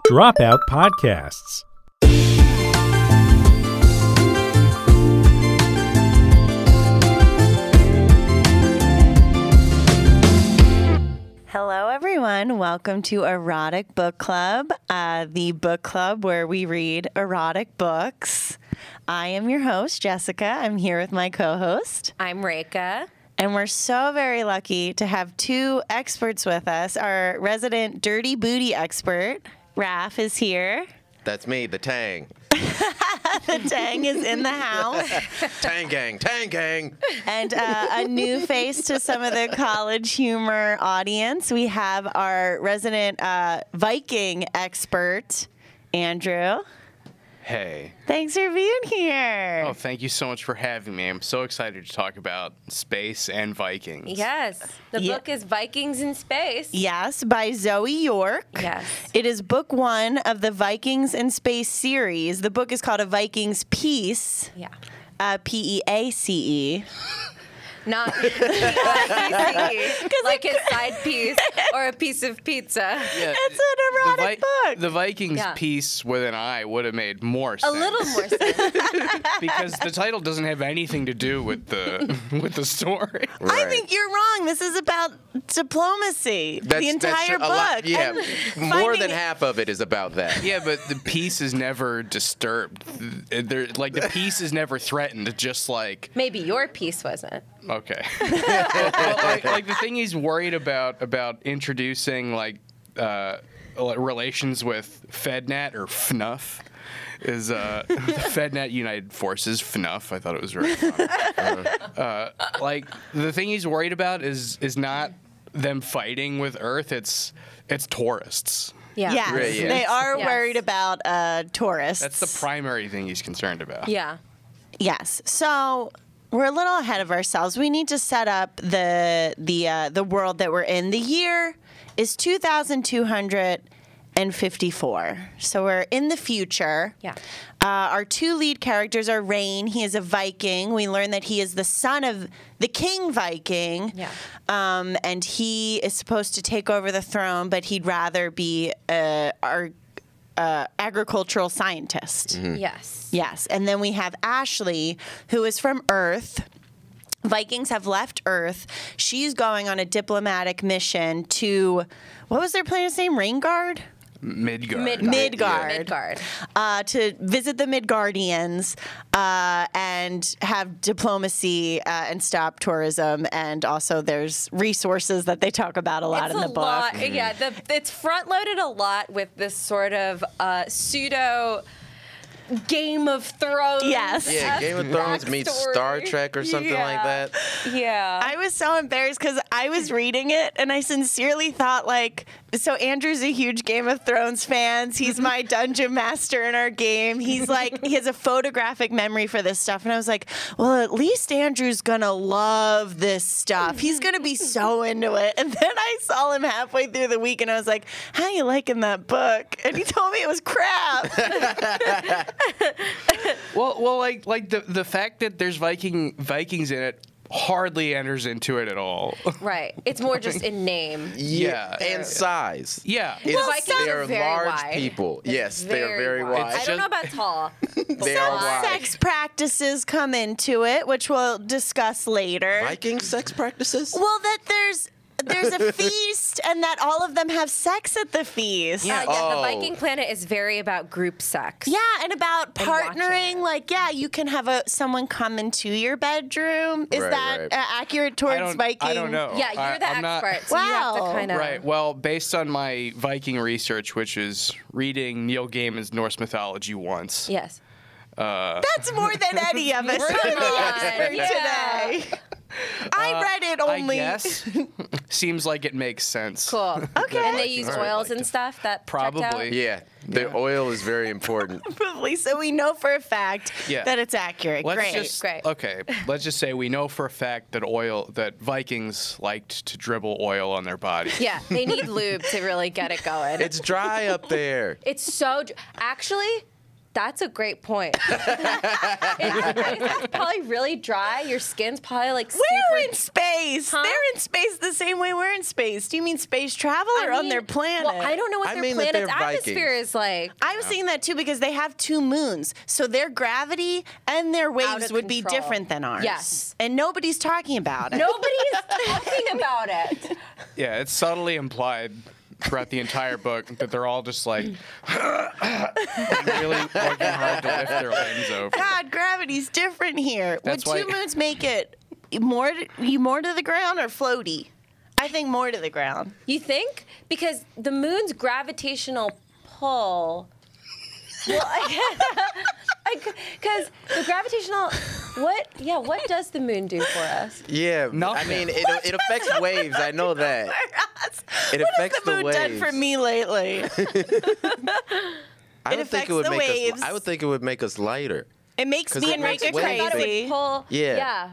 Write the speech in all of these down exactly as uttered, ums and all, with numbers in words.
Dropout Podcasts. Hello, everyone. Welcome to Erotic Book Club, uh, the book club where we read erotic books. I am your host, Jessica. I'm here with my co-host. I'm Reka. And we're so very lucky to have two experts with us. Our resident dirty booty expert, Raph, is here. That's me, the Tang. The Tang is in the house. Tang gang, Tang gang. And uh, a new face to some of the College Humor audience. We have our resident uh, Viking expert, Andrew. Hey. Thanks for being here. Oh, thank you so much for having me. I'm so excited to talk about space and Vikings. Yes. The Yeah. book is Vikings in Space. Yes, by Zoe York. Yes. It is book one of the Vikings in Space series. The book is called A Viking's Peace. Yeah. Uh, P E A C E. Not P C, like his side piece or a piece of pizza. Yeah, It's an erotic the Vi- book. The Vikings Yeah. piece with an I would have made more A sense. little more sense. because the title doesn't have anything to do with the with the story. I Right. think you're wrong. This is about diplomacy. That's, the entire that's book. a lot, yeah, And more finding- than half of it is about that. Yeah, but the piece is never disturbed. There, like the piece is never threatened. It's just like Maybe your piece wasn't. okay. But like, like the thing he's worried about about introducing like uh, relations with FedNat or F N U F is uh, the FedNat United Forces F N U F. I thought it was very fun. uh, like the thing he's worried about is is not them fighting with Earth. It's it's tourists. Yeah. Yes, Right, yeah. they are Yes. worried about uh, tourists. That's the primary thing he's concerned about. Yeah. Yes. So we're a little ahead of ourselves. We need to set up the the uh, the world that we're in. The year is two thousand two hundred fifty-four. So we're in the future. Yeah. Uh, our two lead characters are Rain. He is a Viking. We learn that he is the son of the King Viking. Yeah. Um, and he is supposed to take over the throne, but he'd rather be uh, our uh, agricultural scientist. Yes. Yes. And then we have Ashley, who is from Earth. Vikings have left Earth. She's going on a diplomatic mission to, what was their planet's name? Raingard? Midgard. Midgard. Midgard. Midgard. Uh, to visit the Midgardians uh, and have diplomacy uh, and stop tourism. And also there's resources that they talk about a lot It's in the a book. lot. Yeah, the, it's front loaded a lot with this sort of uh, pseudo Game of Thrones. Yes. Yeah, Game of Thrones meets backstory. Star Trek or something like Yeah. that. Yeah. I was so embarrassed because I was reading it and I sincerely thought, like, so Andrew's a huge Game of Thrones fan. He's my dungeon master in our game. He's like, he has a photographic memory for this stuff. And I was like, well, at least Andrew's going to love this stuff. He's going to be so into it. And then I saw him halfway through the week and I was like, how you liking that book? And he told me it was crap. Well, well, like like the the fact that there's Viking Vikings in it hardly enters into it at all. Right. It's more just in name. Yeah. And size. Yeah. It's, Well, Vikings they are are very large wide. people. It's Yes, they are very wide. I don't know about tall. They are wide. Sex practices come into it, which we'll discuss later. Viking sex practices? Well, that there's there's a feast, and that all of them have sex at the feast. Uh, yeah, Oh. the Viking planet is very about group sex. Yeah, and about And watching partnering. it. Like, yeah, you can have a someone come into your bedroom. Is Right, that right. uh, accurate I towards don't, Viking? I don't know. Yeah, you're I, the I'm not- expert, so you have Wow. to kind of. Right. Well, based on my Viking research, which is reading Neil Gaiman's Norse mythology once. Yes. That's more than any of us Come are the on, expert yeah. today. I read it only. I guess. Seems like it makes sense. Cool. Okay. And they use All right. oils and stuff that checked out? Probably. Yeah, the oil is very important. Probably, so we know for a fact Yeah. that it's accurate. Let's Great. just great. okay. Let's just say we know for a fact that oil that Vikings liked to dribble oil on their body. Yeah, they need lube to really get it going. It's dry up there. It's so. dr- Actually, That's a great point. It's probably really dry. Your skin's probably like super. We're in space. Huh? They're in space the same way we're in space. Do you mean space travel or I on mean, their planet? Well, I don't know what I their mean that planet's they're atmosphere Vikings. is like. I was thinking that too because they have two moons. So their gravity and their waves of would be control. different than ours. Yes. And nobody's talking about it. Nobody is talking about it. Yeah, it's subtly implied throughout the entire book that they're all just like, like really working hard to lift their limbs over. God, gravity's different here. That's would two why- moons make it more to, you more to the ground or floaty? I think more to the ground. You think? Because the moon's gravitational pull. Well, because the gravitational, what? Yeah, what does the moon do for us? Yeah, Nothing. I mean, it, it affects waves. I know that. It what affects has the the moon waves. done for me lately? I It would think affects it would the make waves. us. I would think it would make us lighter. It makes 'Cause me it and makes Rika waves I thought it crazy. would pull. Yeah. Yeah.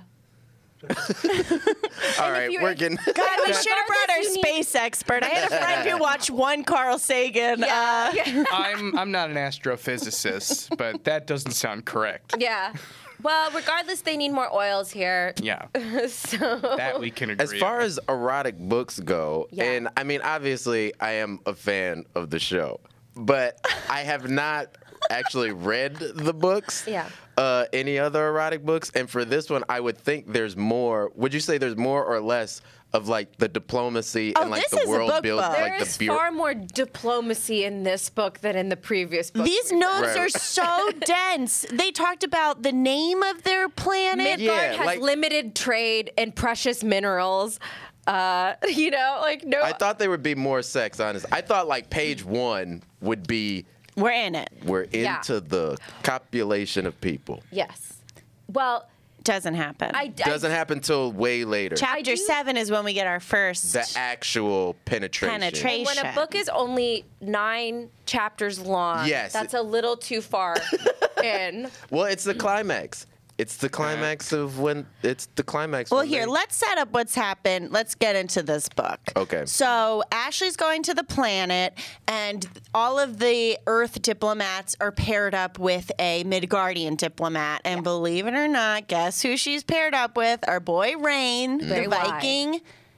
All right, you're- we're getting. God, we should have brought our Regardless, you need- space expert. I had a friend who watched one Carl Sagan. Yeah. Uh, yeah. I'm I'm not an astrophysicist, but that doesn't sound correct. Yeah. Well, regardless, they need more oils here. Yeah, So. that we can agree. As far on. as erotic books go, Yeah. and I mean, obviously, I am a fan of the show, but I have not actually read the books. Yeah. Uh, any other erotic books, and for this one, I would think there's more. Would you say there's more or less of like the diplomacy Oh, and like this the is a world book build, book. There like is the bureau- far more diplomacy in this book than in the previous book. These notes Right. are so dense. They talked about the name of their planet. Midgard Yeah, has like- limited trade in precious minerals. Uh, you know, like no. I thought there would be more sex. Honest, I thought like page one would be We're in it. we're Yeah. into the copulation of people. Yes. Well, Doesn't happen. I Doesn't happen till way later. Chapter do- seven is when we get our first. the actual penetration. Penetration. when a book is only nine chapters long, Yes. that's a little too far in. Well, it's the climax. It's the climax of when it's the climax. Well, when here, they- let's set up what's happened. Let's get into this book. Okay. So, Ashley's going to the planet, and all of the Earth diplomats are paired up with a Midgardian diplomat. And believe it or not, guess who she's paired up with? Our boy Rain, Very the wise. Viking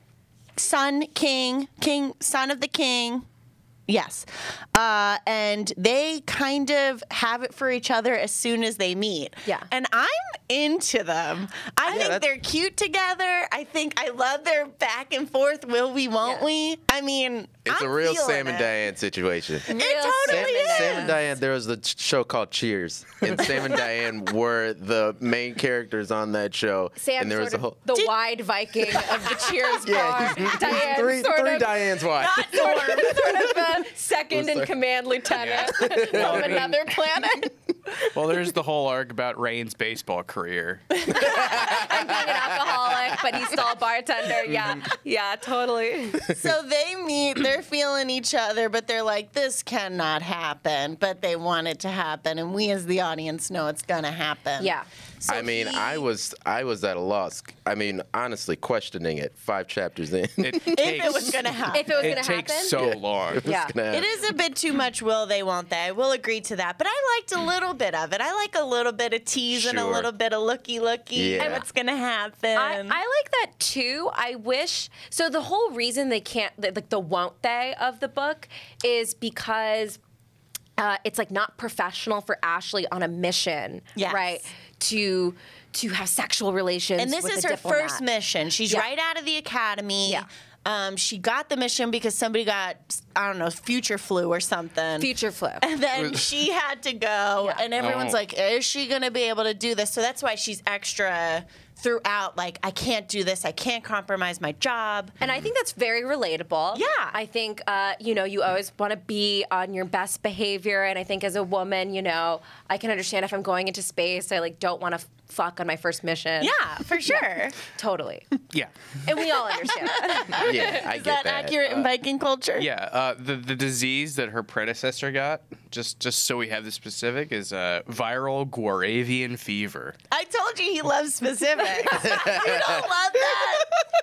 son king, king, son of the king. Yes. Uh, and they kind of have it for each other as soon as they meet. Yeah. And I'm into them. I think that's- they're cute together. I think I love their back and forth, will we, won't Yeah. we? I mean, it's I'm a real feeling Sam and it. Diane situation. It Real totally Sam and is. Sam and Diane, there was a ch- show called Cheers, and Sam and Diane were the main characters on that show. Sam and there was sort a whole of the Did- wide Viking of the Cheers yeah, bar. Diane three sort three of Diane's wife. sort of, sort of a second in Sorry. command lieutenant Well, I from mean- another planet. Well, there's the whole arc about Rain's baseball career. And being an alcoholic, but he's still a bartender. Yeah, yeah, totally. So they meet, they're feeling each other, but they're like, this cannot happen. But they want it to happen, and we as the audience know it's gonna happen. Yeah. So I mean, he- I was I was at a loss. I mean, honestly, questioning it five chapters in. It if takes, it was gonna happen. If it was it gonna takes happen, so Yeah, long. it was Yeah. gonna It happen. is a bit too much will they, won't they? I will agree to that. But I liked a little bit of it. I like a little bit of tease and a Sure. little bit of looky looky Yeah. and what's going to happen. I, I like that too. I wish so. The whole reason they can't, like the won't they of the book, is because uh, it's like not professional for Ashley on a mission, Yes. right? To to have sexual relations. and this with is a her diplomat. first mission. She's Yeah. right out of the academy. Yeah. Um, she got the mission because somebody got, I don't know, future flu or something. Future flu. And then she had to go, Yeah. and everyone's Oh. like, is she going to be able to do this? So that's why she's extra throughout, like, I can't do this. I can't compromise my job. And I think that's very relatable. Yeah. I think, uh, you know, you always want to be on your best behavior. And I think as a woman, you know, I can understand if I'm going into space, I like don't want to fuck on my first mission. Yeah, for sure. Totally. Yeah. And we all understand that. Yeah, I Is get that, accurate in Viking culture? Yeah, uh, the the disease that her predecessor got, just just so we have the specific, is uh, viral Guaravian fever. I told you he loves specifics. You don't love that?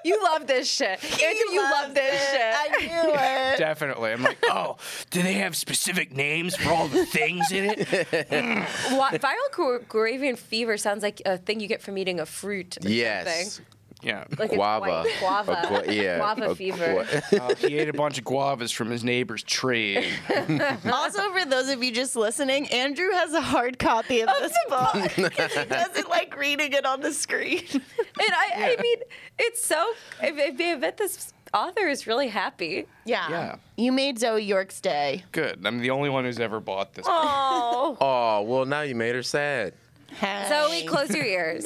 You love this shit. Andrew, you love loves this it. shit. I knew it. Definitely. I'm like, oh, do they have specific names for all the things in it? Wa- Viral Guavian fever sounds like a thing you get from eating a fruit or Yes. something. Yeah. Like it's Guava. white guava. A gua- yeah. Guava a fever. gua- Uh, he ate a bunch of guavas from his neighbor's tree. Also, for those of you just listening, Andrew has a hard copy of this book because he doesn't like reading it on the screen. And I, I mean, it's so. I, I bet this author is really happy. Yeah. Yeah. You made Zoe York's day. Good. I'm the only one who's ever bought this. Oh. Oh, well, now you made her sad. Hey. Zoe, close your ears.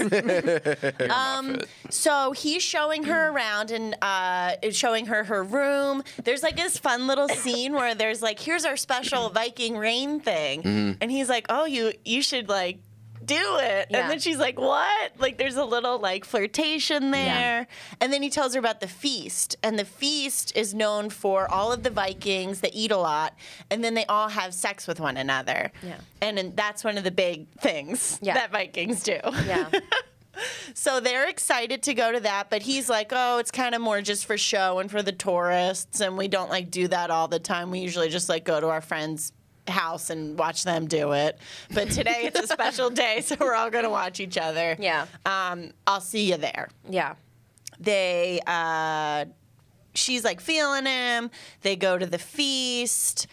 Um, so he's showing her around and uh, is showing her her room. There's like this fun little scene where there's like, here's our special Viking rain thing, and he's like, oh, you you should like do it. Yeah. And then she's like, what? Like there's a little like flirtation there. And then he tells her about the feast. And the feast is known for all of the Vikings that eat a lot. And then they all have sex with one another. Yeah. And, and that's one of the big things Yeah. that Vikings do. Yeah. So they're excited to go to that, but he's like, oh, it's kind of more just for show and for the tourists. And we don't like do that all the time. We usually just like go to our friends' house and watch them do it. But today it's a special day, so we're all going to watch each other. Yeah. Um, I'll see you there. Yeah. They, uh, she's like feeling him. They go to the feast.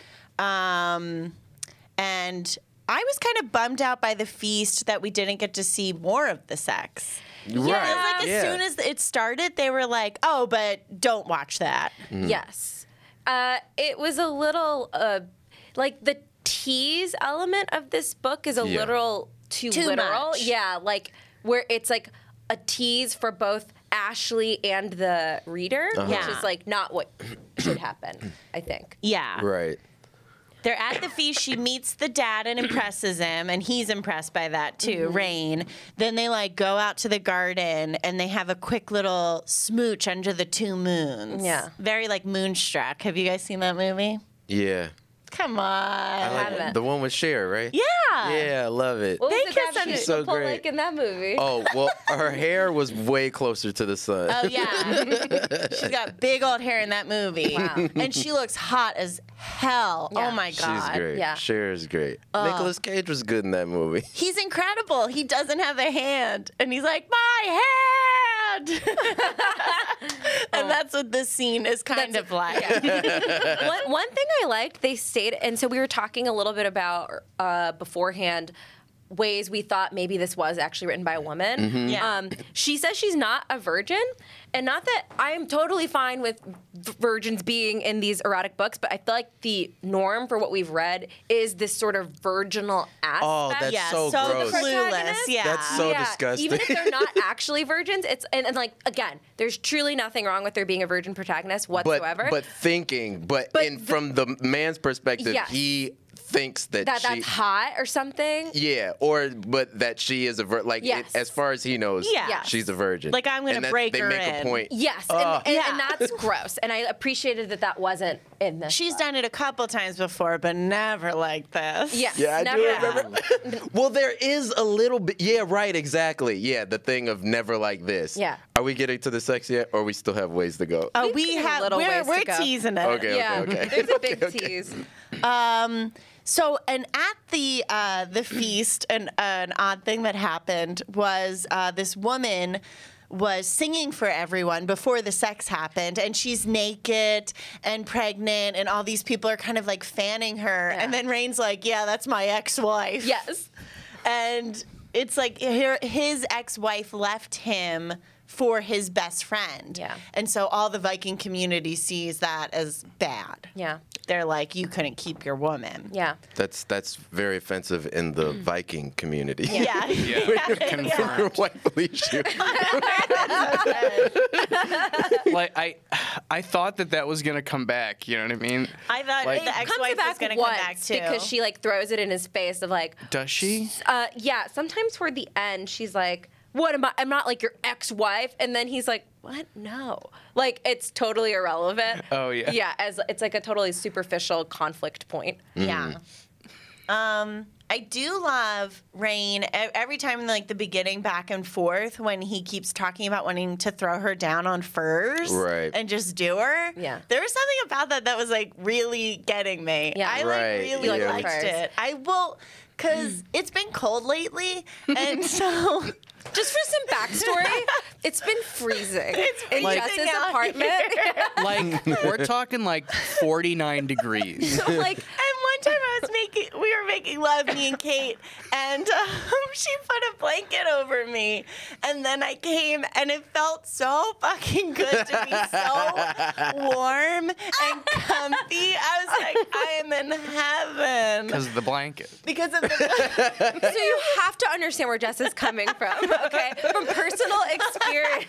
Um, and I was kind of bummed out by the feast that we didn't get to see more of the sex. Right. Because like as yeah. soon as it started, they were like, "Oh, but don't watch that." Yes. Uh, it was a little, uh, like, the tease element of this book is a Yeah. little too, Too literal. much. Yeah, like, where it's like a tease for both Ashley and the reader, which Yeah. is, like, not what should happen, I think. Yeah. Right. They're at the feast. She meets the dad and impresses him, and he's impressed by that too, Rain. Then they like go out to the garden and they have a quick little smooch under the two moons. Yeah. Very like Moonstruck. Have you guys seen that movie? Yeah. Come on. I like haven't. it. The one with Cher, right? Yeah. Yeah, I love it. What They was the kiss guy under- that She's so pull great. like in that movie? Oh, well, her hair was way closer to the sun. Oh yeah. She's got big old hair in that movie. Wow. And she looks hot as hell. Yeah. Oh my god. She's great. Yeah. Cher is great. Nicolas Cage was good in that movie. He's incredible. He doesn't have a hand. And he's like, my hand. And that's what this scene is kind That's- of like. one, one thing I liked, they stayed, and so we were talking a little bit about uh, beforehand ways we thought maybe this was actually written by a woman. Yeah. Um, she says she's not a virgin, and not that I'm totally fine with v- virgins being in these erotic books, but I feel like the norm for what we've read is this sort of virginal aspect. Oh, that's Yeah, so, so gross. clueless. protagonist? Yeah. That's so disgusting. Even if they're not actually virgins, it's and, and like again, there's truly nothing wrong with there being a virgin protagonist but whatsoever. but thinking, but, But in the- from the man's perspective, Yes. he thinks that, that she that's hot or something. yeah, or but that she is a vir- like Yes. it, as far as he knows, Yeah. Yes. she's a virgin. Like, I'm gonna And that break they her make in. a point. Yes, Ugh. and, and, Yeah. and that's gross. And I appreciated that that wasn't in this. She's book. done it a couple times before, but never like this. Yes, Yeah, I never do have. remember. Well, there is a little bit. Yeah, right. Exactly. Yeah, the thing of never like this. Yeah. Are we getting to the sex yet, or we still have ways to go? Oh, We've we got a have. little We're, ways to we're go. teasing it. Okay. Yeah, okay. there's a big Okay, okay. tease. So, and at the uh, the feast, an an odd thing that happened was uh, this woman was singing for everyone before the sex happened, and she's naked and pregnant, and all these people are kind of like fanning her, Yeah. and then Rain's like, "Yeah, that's my ex-wife." Yes. And it's like her, his ex-wife left him for his best friend. Yeah. And so all the Viking community sees that as bad. Yeah. They're like, you couldn't keep your woman. Yeah. That's that's very offensive in the Viking community. Yeah. Yeah, confirmed. Rightfully shoot. Like I, I thought that that was gonna come back. You know what I mean? I thought Like- the It comes ex-wife back was going to once come back too. because she like throws it in his face of like, Does she? uh, yeah. Sometimes toward the end, she's like, "What am I? I'm not like your ex-wife." And then he's like, "What? No." Like it's totally irrelevant. Oh, yeah. Yeah. As it's like a totally superficial conflict point. Yeah. Um, I do love Rain e- every time in like the beginning back and forth when he keeps talking about wanting to throw her down on furs Right. and just do her. Yeah. There was something about that that was like really getting me. Yeah. I like Right, really You like liked furs. it. I will because it's been cold lately and so Just for some backstory, it's been freezing It's in freezing Jess's out apartment. Like we're talking like forty-nine degrees. like, And one time I was making, we were making love, me and Kate, and um, she put a blanket over me. And then I came, and it felt so fucking good to be so warm and comfy. I was like, I am in heaven. Because of the blanket. Because of the. so you have to understand where Jess is coming from, okay? From personal experience.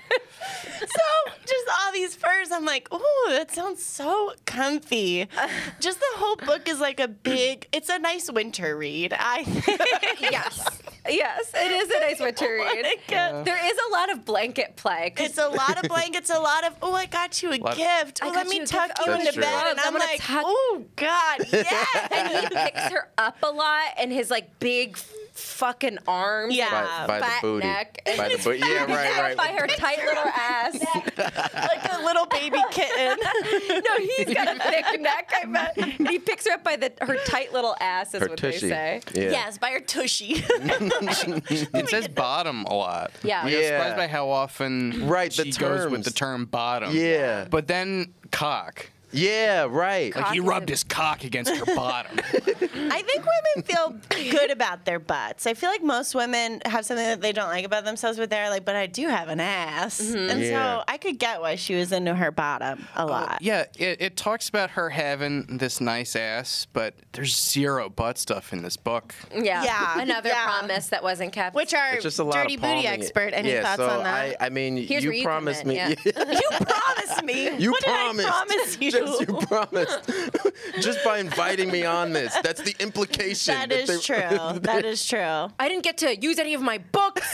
So just all these furs, I'm like, ooh, that sounds so comfy. Just the whole book is like a big, it's a nice winter read, I think. Yes. Yes, it is a nice winter read. Like, uh, There is a lot of blanket play. 'cause It's a lot of blankets, a lot of, oh, I got you a Lot- gift. I Oh, got let me you a tuck gift. you Oh, into that's bed. true. And I'm I'm gonna like, tuck- oh, God, yeah. and he picks her up a lot and his like big fucking arms Yeah. and by, by the fat booty. neck. By the booty. Yeah, Picks her right, up by right. her tight little ass. Like a little baby kitten. No, he's got a thick neck, I bet. And he picks her up by the her tight little ass, is Her what tushy. they say. Yeah. Yes, by her tushy. It says bottom a lot. Yeah. Like, I was Yeah. surprised by how often Right, the she goes with terms. the term bottom. Yeah. But then cock. Yeah, right. Like he Cock is rubbed a- his cock against her bottom. I think women feel good about their butts. I feel like most women have something that they don't like about themselves, but they're like, but I do have an ass. And Yeah. so I could get why she was into her bottom a lot. Yeah, it, it talks about her having this nice ass, but there's zero butt stuff in this book. Yeah. Yeah. Another Yeah. promise that wasn't kept. Which our It's just a lot dirty of booty palming. expert. Any yeah, thoughts so on that? I, I mean, Here's where you you come promised in, me. yeah. you promised me. You what promised. Did I promise you? Just you promised. Just by inviting me on this. That's the implication. That is they- true. That is true. I didn't get to use any of my books or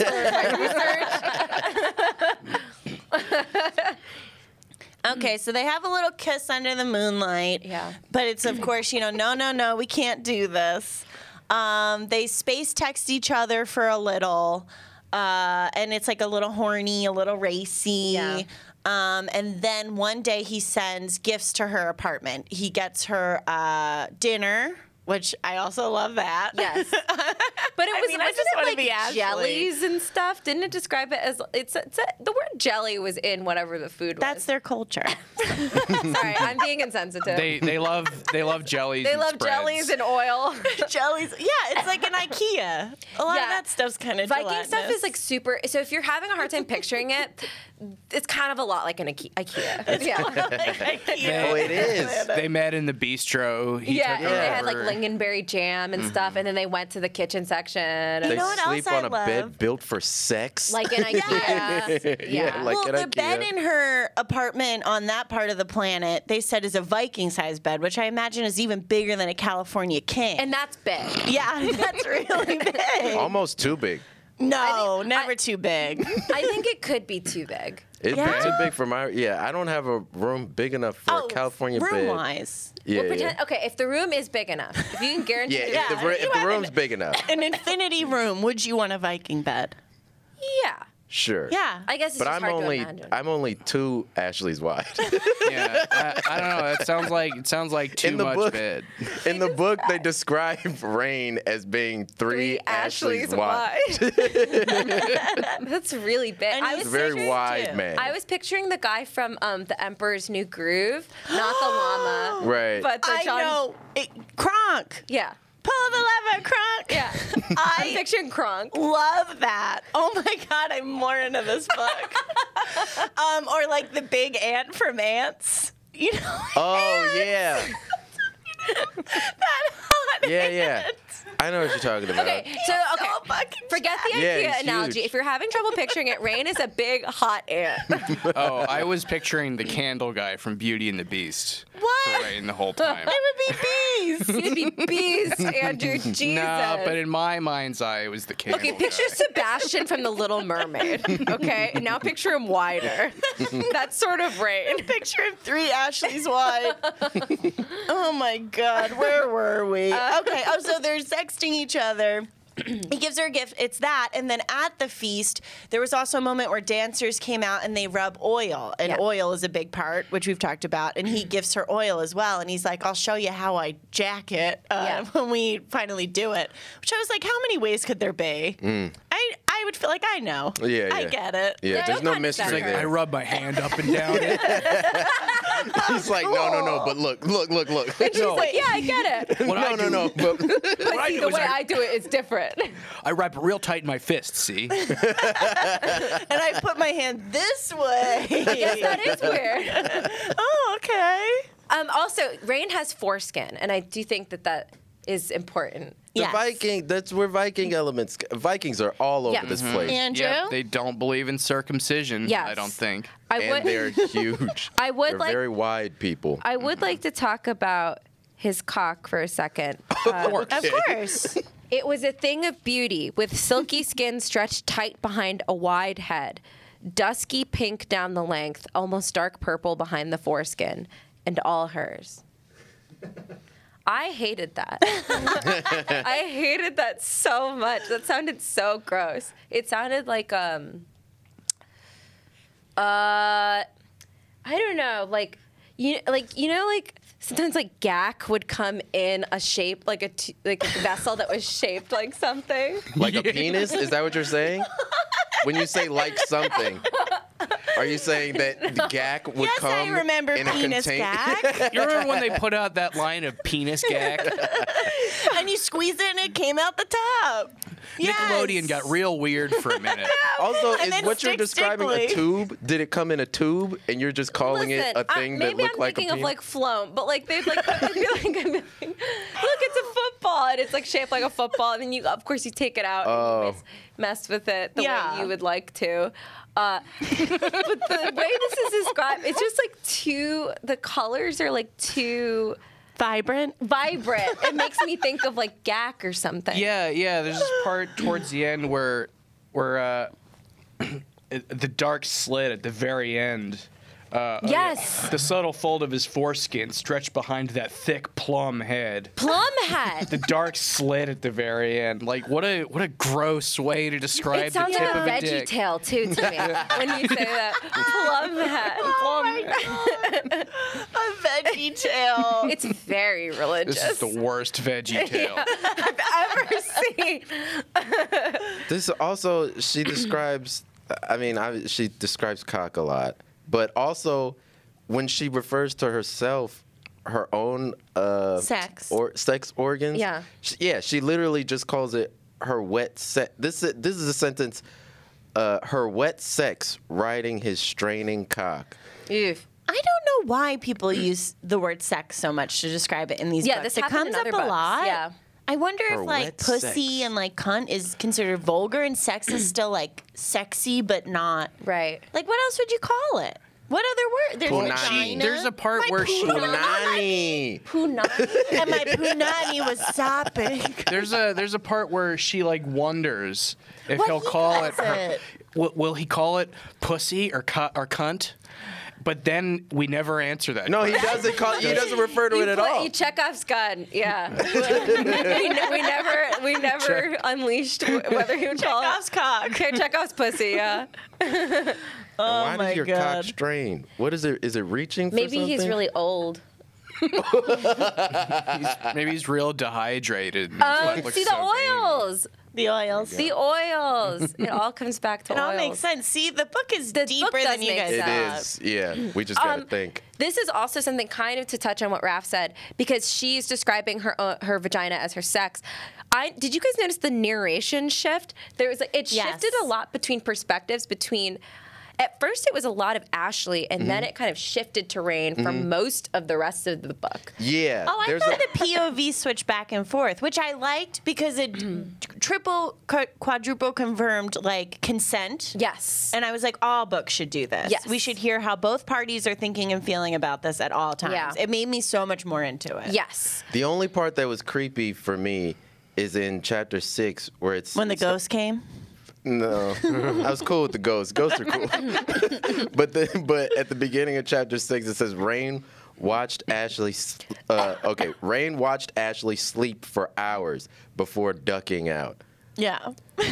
my research. Okay, so they have a little kiss under the moonlight. Yeah. But it's, of course, you know, no, no, no, we can't do this. Um, they space text each other for a little. Uh, and it's like a little horny, a little racy. Yeah. Um, and then one day he sends gifts to her apartment. He gets her uh, dinner, which I also love that. Yes. But it I was mean, I wasn't just it wanna like be Ashley. jellies and stuff? Didn't it describe it as it's, it's a, the word jelly was in whatever the food was. That's their culture. Sorry, I'm being insensitive. They they love they love jellies. They and love spreads. jellies and oil. Jellies. Yeah, it's like an IKEA. A lot Yeah. of that stuff's kind of Viking stuff is like super. So if you're having a hard time picturing it, it's kind of a lot like an Ike- IKEA. Yeah. IKEA. Oh, it is. They met in the bistro. He Yeah, took and her they had like over. lingonberry jam and stuff, and then they went to the kitchen section. They know what sleep else I on a love? bed built for sex. Like an IKEA. Yeah, like Well, at the bed IKEA. in her apartment on that part of the planet, they said is a Viking-sized bed, which I imagine is even bigger than a California king. And that's big. yeah, that's really big. Almost too big. No, I think- never I- too big. I think it could be too big. It's Yeah? too big for my. Yeah, I don't have a room big enough for a California bed. room-wise. Yeah, Well, pretend, yeah. okay, if the room is big enough, if you can guarantee Yeah, the if the, Yeah, ro- you if the have room's an- big enough, An infinity room. Would you want a Viking bed? yeah. sure. Yeah. I guess it's But just I'm hard only to imagine. I'm only two Ashleys wide. Yeah, I, I don't know. It sounds like it sounds like too In the much book- bed. In the book, they describe Rain as being three, Three Ashleys Ashleys wide. That's really big. And I he's was Very picturing- wide too. man. I was picturing the guy from um, The Emperor's New Groove, not the llama, Right. but the I John. know. It, Kronk. Yeah, Pull the lever, Kronk. yeah. I'm I picturing Kronk. love that. Oh my God, I'm more into this book. um, or like the big ant from Ants. You know? Oh yeah, that hot yeah, ant. yeah. I know what you're talking about. Okay, so okay. So fucking Forget the Yeah, IKEA he's analogy. huge. If you're having trouble picturing it, Rain is a big hot ant. Oh, I was picturing the candle guy from Beauty and the Beast. What? For Rain the whole time. It would be beast. You'd be beast, Andrew. Jesus. No, but in my mind's eye, it was the candle. Okay, picture guy. Sebastian from The Little Mermaid. Okay, and now picture him wider. That's sort of Rain. Picture him three Ashleys wide. Oh my God, where were we? Okay, oh, so they're sexting each other. He gives her a gift. It's that. And then at the feast, there was also a moment where dancers came out and they rub oil. And Yeah. oil is a big part, which we've talked about. And he gives her oil as well. And he's like, I'll show you how I jack it uh, Yeah. when we finally do it. Which I was like, how many ways could there be? I, I would feel like I know. Yeah, I yeah. get it. Yeah, Yeah, there's it no kinda mystery sounds I there. rub my hand up and down it. He's like, no, no, no, but look, look, look, look. She's like, yeah, I get it. What no, I no, do, no, but But I see, do the is way I- I do it is different. I wrap it real tight in my fist, see? And I put my hand this way. Yes, that is weird. Oh, okay. Um, also, Rain has foreskin, and I do think that that is important. the Yes. Viking, that's where Viking elements, Vikings are all over Yeah. this place. Andrew? Yep, they don't believe in circumcision, Yes. I don't think. I and would, they're huge. I would they're like- very wide people. I would like to talk about his cock for a second. Uh, Of course. It was a thing of beauty, with silky skin stretched tight behind a wide head, dusky pink down the length, almost dark purple behind the foreskin, and all hers. I hated that. I hated that so much. That sounded so gross. It sounded like um uh I don't know, like you like you know like sometimes like gack would come in a shape like a t- like a vessel that was shaped like something. Like a penis? Is that what you're saying? When you say like something, are you saying that the gack would Yes, come I remember in a penis contain- gack. You remember when they put out that line of penis gag? And you squeezed it and it came out the top. Nickelodeon Yes. got real weird for a minute. Also, And is then what you're stick describing a stickly. tube? Did it come in a tube and you're just calling Listen, it a I- thing that maybe looked I'm like a thinking penis? of like flown, but like they'd like, they'd be like, they'd be like, look, it's a football, and it's like shaped like a football, and then you, of course, you take it out Oh. and you mess, mess with it the Yeah. way you would like to. Uh, but the way this is described, it's just like too. The colors are like too Vibrant. vibrant. It makes me think of like gack or something. Yeah, yeah. There's this part towards the end where, where uh, it- the dark slit at the very end. Uh, oh, yeah. Yes. The subtle fold of his foreskin stretched behind that thick plum head. Plum head. The dark slit at the very end. Like what a what a gross way to describe It the sounds tip like a of a veggie dick. tail too to me when you say that. Plum head. Plum. A veggie tail. It's very religious. This is the worst veggie tail. I've ever seen. This also, she describes, I mean, I, she describes cock a lot, but also when she refers to herself, her own uh, Sex. or sex organs. Yeah. She, yeah, she literally just calls it her wet sex. This is this is a sentence. Uh, her wet sex riding his straining cock. Oof. I don't know why people use the word sex so much to describe it in these Yeah, books. this it happened comes in up other a books, lot. yeah. I wonder Her if like wet pussy sex. and like cunt is considered vulgar and sex is still like sexy but not Right. like what else would you call it? What other word? There's Punani. vagina. There's a part My where she- Punani. Punani. and my punani was sopping. There's a there's a part where she like wonders if What he'll he call it, calls her, it. will, will he call it pussy or cu- or cunt? But then we never answer that. No, he doesn't call. He doesn't refer to You it at play- all. You Chekhov's gun. Yeah. we, ne- we never we never unleashed w- whether he would call Chekhov's it cock. Okay, Chekhov's pussy. Yeah. Why Oh my does your God. cock strain? What is it? Is it reaching for Maybe he's something? really old. He's, maybe he's real dehydrated. and that's why Um, it looks see the so veiny. oils. The oils. The oils. It all comes back to It all oils. makes sense. See, the book is The deeper book does than you make guys It thought. is. Yeah. We just gotta Um, think. This is also something kind of to touch on what Raph said because she's describing her uh, her vagina as her sex. I did you guys notice the narration shift? There was like it Yes. shifted a lot between perspectives between at first it was a lot of Ashley, and then it kind of shifted to Rain for most of the rest of the book. Yeah. Oh, I there's thought a, the P O V switched back and forth, which I liked because it triple, qu- quadruple confirmed like consent. Yes. And I was like, all books should do this. Yes. We should hear how both parties are thinking and feeling about this at all times. Yeah. It made me so much more into it. Yes. the only part that was creepy for me is in chapter six where it's When the it's- ghost came. No, I was cool with the ghosts. Ghosts are cool. but the, but at the beginning of chapter six, it says Rain watched Ashley. s- Uh, okay, Rain watched Ashley sleep for hours before ducking out. Yeah.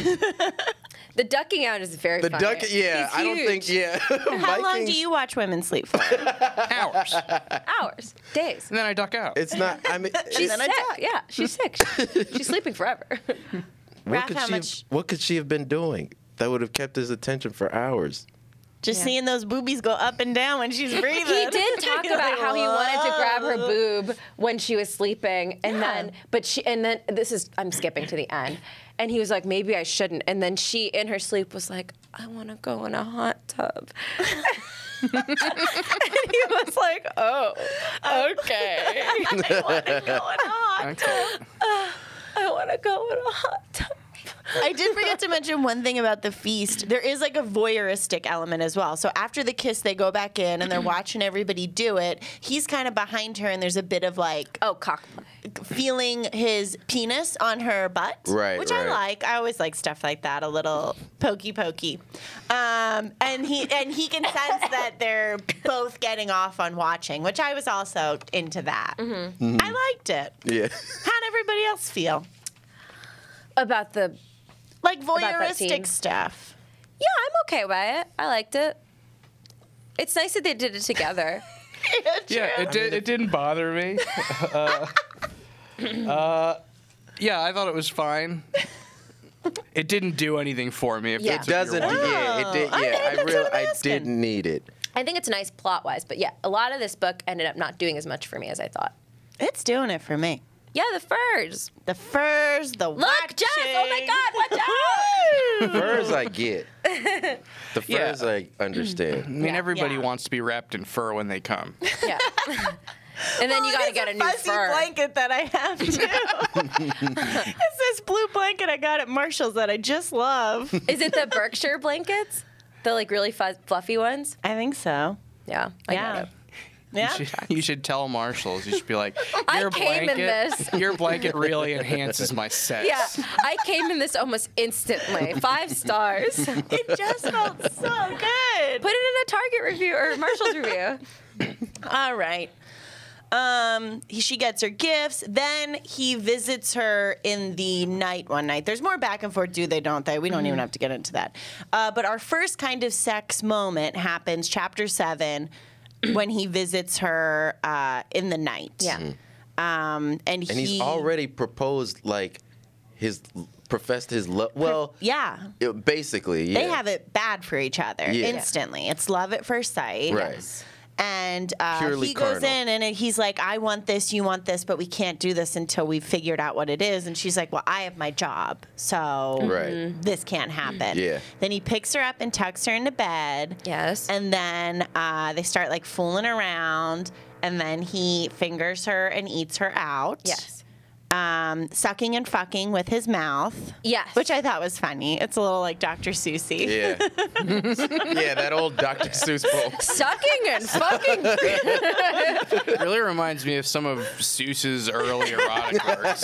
The ducking out is very The funny. duck, yeah, He's I don't think, huge. yeah. How long do Vikings- you watch women sleep for? Hours. Hours. Days. And then I duck out. It's not. I mean, She's then I sick. die. Yeah, she's sick. She's sleeping forever. what Raph, could how she? much- Have, what could she have been doing that would have kept his attention for hours? Just Yeah. seeing those boobies go up and down when she's breathing. He did talk You're about like, how he wanted to grab her "Whoa." boob when she was sleeping, and Yeah. then, but she, and then this is, I'm skipping to the end, and he was like, maybe I shouldn't, and then she, in her sleep, was like, I want to go in a hot tub. And he was like, oh, okay. I want to go in a hot Okay. I want to go in a hot tub. I did forget to mention one thing about the feast. There is like a voyeuristic element as well. So after the kiss, they go back in and they're watching everybody do it. He's kind of behind her, and there's a bit of like Oh, cockplay. feeling his penis on her butt, Right, which I right. like. I always like stuff like that, a little pokey pokey. Um, and he and he can sense that they're both getting off on watching, which I was also into that. Mm-hmm. I liked it. Yeah. How'd everybody else feel? About the, Like that voyeuristic scene. stuff. yeah, I'm okay with it. I liked it. It's nice that they did it together. Yeah, it did. It didn't bother me. uh, uh, yeah, I thought it was fine. It didn't do anything for me. If Yeah. that's It what doesn't. you're wondering. Yeah, it did. Oh, Yeah, okay, I that's really, what I'm I asking. didn't need it. I think it's nice plot-wise, but yeah, a lot of this book ended up not doing as much for me as I thought. It's doing it for me. Yeah, the furs. The furs, the Look, Jess! Oh my God! Watch out! Furs I get. The Yeah. furs I understand. I mean, Yeah. everybody Yeah. wants to be wrapped in fur when they come. Yeah. And then you got to get a, new fuzzy fur. blanket that I have too. It's this blue blanket I got at Marshall's that I just love. Is it the Berkshire blankets? The like really fuzz, fluffy ones? I think so. Yeah. I Yeah. got it. Yeah. You should, you should tell Marshalls. You should be like, I your came in blanket, this." your blanket really enhances my sex. Yeah, I came in this almost instantly. Five stars. Put it It just felt so good. in a Target review or Marshall's review. All right. Um, he, she gets her gifts. Then he visits her in the night one night. There's more back and forth, do they, don't they? We don't even have to get into that. Uh, but our first kind of sex moment happens, chapter seven, when he visits her uh, in the night. Yeah. Um, and, And he, he's already proposed like his professed his love. Well, yeah. it- basically, yeah. They have it bad for each other Yeah. instantly. It's love at first sight. Right. Yes. And uh, Purely he goes carnal. in and he's like, I want this, you want this, but we can't do this until we've figured out what it is. And she's like, well, I have my job, so Right. this can't happen. Yeah. Then he picks her up and tucks her into bed. Yes. And then uh, they start like fooling around. And then he fingers her and eats her out. Yes. Um, sucking and fucking with his mouth. Yes. Which I thought was funny. It's a little like Doctor Seussy. Yeah. Yeah, that old Doctor Seuss book. Sucking and fucking. It really reminds me of some of Seuss's early erotic works.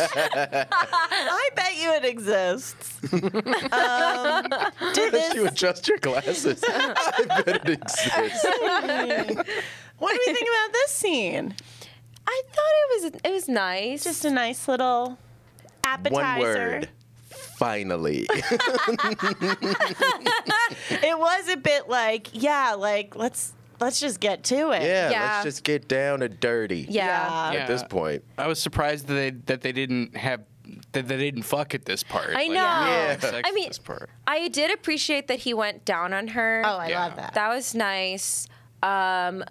I bet you it exists. um, did Unless you this, adjust your glasses. I bet it exists. what do you think about this scene? I thought it was it was nice. Just a nice little appetizer. One word. Finally. It was a bit like, yeah, like let's let's just get to it. Yeah, Yeah. let's just get down to dirty. yeah. Yeah. At this point. I was surprised that they that they didn't have that they didn't fuck at this part. I know. Yeah. sex I at mean, this part. I did appreciate that he went down on her. Oh, I Yeah. love that. That was nice. Um,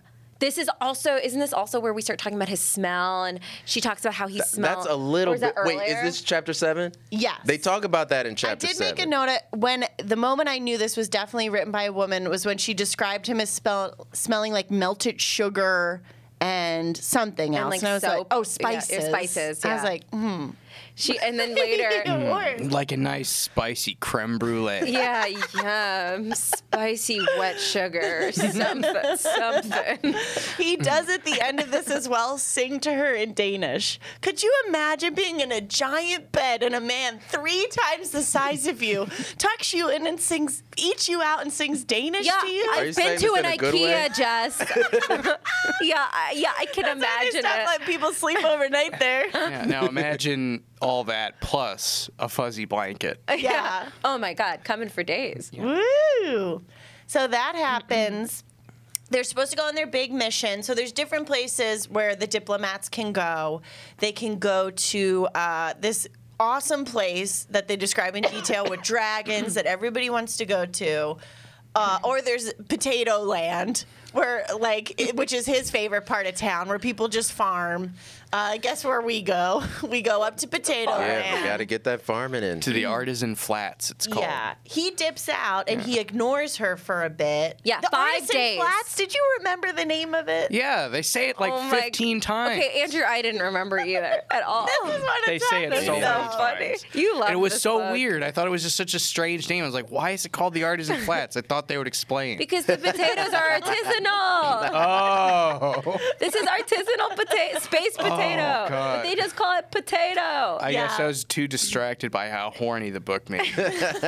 this is also, isn't this also where we start talking about his smell? And she talks about how he smells. That's a little Or is that bit. Wait, is earlier? this chapter seven? Yes. They talk about that in I chapter did seven. make a note of when the moment I knew this was definitely written by a woman was when she described him as spell, smelling like melted sugar and something else. like and I was like, soap. oh, Yeah, spices. spices, I was yeah. like, hmm. She, and then later, Like a nice spicy creme brulee. yeah, yeah, spicy wet sugar, something, something. He does at the end of this as well, sing to her in Danish. Could you imagine being in a giant bed and a man three times the size of you tucks you in and sings, eats you out and sings Danish Yeah, to you? Are you I've saying been to this an in a good way? IKEA, Jess. yeah, I- yeah, I can They imagine stopped it. letting people sleep overnight there. Yeah, now imagine all that plus a fuzzy blanket. Yeah. Oh my God, coming for days. Woo! So that happens. They're supposed to go on their big mission. So there's different places where the diplomats can go. They can go to uh, this awesome place that they describe in detail with dragons that everybody wants to go to. Uh, or there's Potato Land, where like, it- which is his favorite part of town, where people just farm. Uh, guess where we go? We go up to Potato Yeah, Land. we got to get that farming in. To the artisan flats, it's called. Yeah, he dips out and he ignores her for a bit. Yeah, the five Artisan days. Flats. Did you remember the name of it? Yeah, they say it like Oh my- fifteen times. Okay, Andrew, I didn't remember either at all. This is what They I'm say it talking so so many about. funny. times. You love And it was this so book. weird. I thought it was just such a strange name. I was like, why is it called the Artisan Flats? I thought they would explain. Because the potatoes are artisanal. Oh. This is artisanal potato, space potato. God. But they just call it potato. I guess Yeah. I was too distracted by how horny the book made me.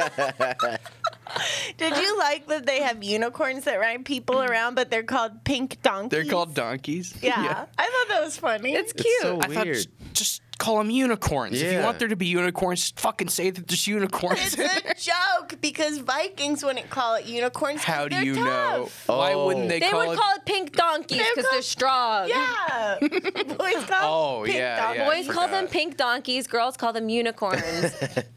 Did you like that they have unicorns that ride people around, but they're called pink donkeys? They're called donkeys. Yeah, I thought that was funny. It's cute. It's so I thought weird. just, just call them unicorns. If you Yeah. want there to be unicorns, just fucking say that there's unicorns. It's in a there. joke because Vikings wouldn't call it unicorns. 'cause How do they're you know? tough. Why Oh. wouldn't they, They call would it? call it pink donkeys They're because they're called- strong. Yeah, boys call Oh, pink yeah, donkeys. yeah. Boys call them forgot. pink donkeys. Girls call them unicorns.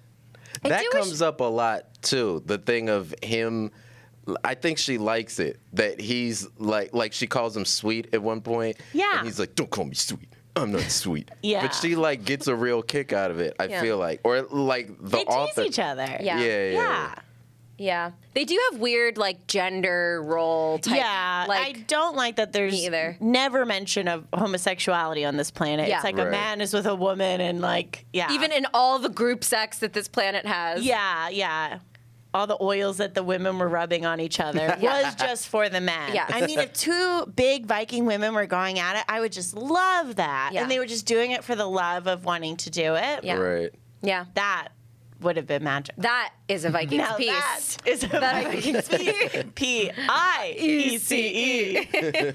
I That do wish- comes up a lot too. The thing of him, I think she likes it that he's like, like she calls him sweet at one point. Yeah. And he's like, "Don't call me sweet. I'm not sweet." Yeah. But she like gets a real kick out of it. I Yeah. feel like, or like the They tease author. each other. Yeah. Yeah, yeah, Yeah. Yeah, they do have weird like gender role type. Yeah, I like don't like that there's Me either. never mention of homosexuality on this planet. Yeah. It's like a Right. man is with a woman and like, yeah. even in all the group sex that this planet has. Yeah, yeah. All the oils that the women were rubbing on each other was just for the men. Yes. I mean, if two big Viking women were going at it, I would just love that. Yeah. And they were just doing it for the love of wanting to do it. Yeah. Right. yeah. That would have been magic. That is a Vikings Now piece. that is a Vikings piece. P I E C E.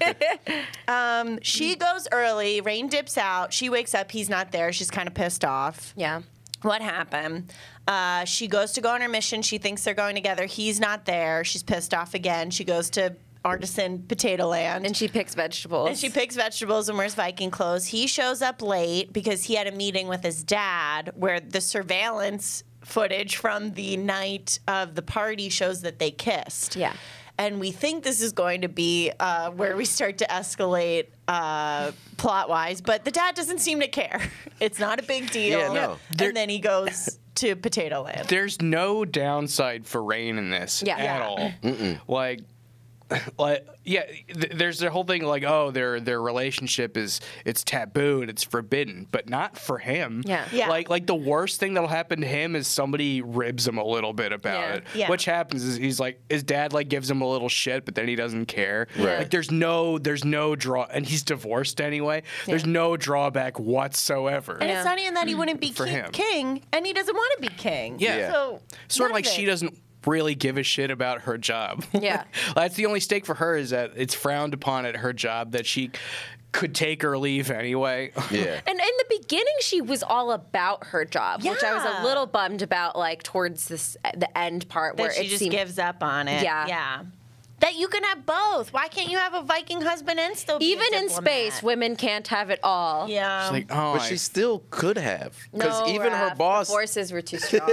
Um, she goes early. Rain dips out. She wakes up. He's not there. She's kind of pissed off. Yeah. What happened? Uh, she goes to go on her mission. She thinks they're going together. He's not there. She's pissed off again. She goes to Artisan Potato Land. And she picks vegetables. And she picks vegetables and wears Viking clothes. He shows up late because he had a meeting with his dad where the surveillance footage from the night of the party shows that they kissed. Yeah. And we think this is going to be uh, where we start to escalate uh, plot-wise, but the dad doesn't seem to care. It's not a big deal. Yeah, no. There- And then he goes to Potato Land. There's no downside for Rain in this Yeah. at Yeah. all. Like, like yeah, th- there's the whole thing like, oh, their their relationship is it's taboo and it's forbidden, but not for him. Yeah. Yeah. Like like the worst thing that'll happen to him is somebody ribs him a little bit about Yeah. it. Yeah. Which happens is he's like his dad like gives him a little shit, but then he doesn't care. Right. Like there's no there's no draw, and he's divorced anyway. There's no drawback whatsoever. And Yeah. it's not even that he wouldn't be For ki- him. king, and he doesn't want to be king. Yeah. So Sort of none like of she it. doesn't really give a shit about her job. Yeah. That's the only stake for her is that it's frowned upon at her job that she could take or leave anyway. Yeah. And in the beginning, she was all about her job, which I was Yeah. a little bummed about, like towards this the end part where That she it just seemed gives up on it. Yeah. Yeah. That you can have both. Why can't you have a Viking husband and still be a even in diplomat? space, women can't have it all. Yeah. She's like, oh, But I- she still could have, because No, even her Raph, boss, the forces were too strong.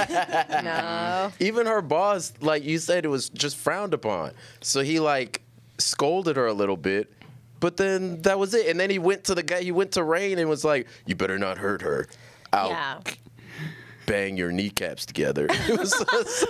no. even her boss, like you said, it was just frowned upon. So he like scolded her a little bit, But then that was it. And then he went to the guy. He went to Rain and was like, "You better not hurt her. I'll Yeah. bang your kneecaps together." It was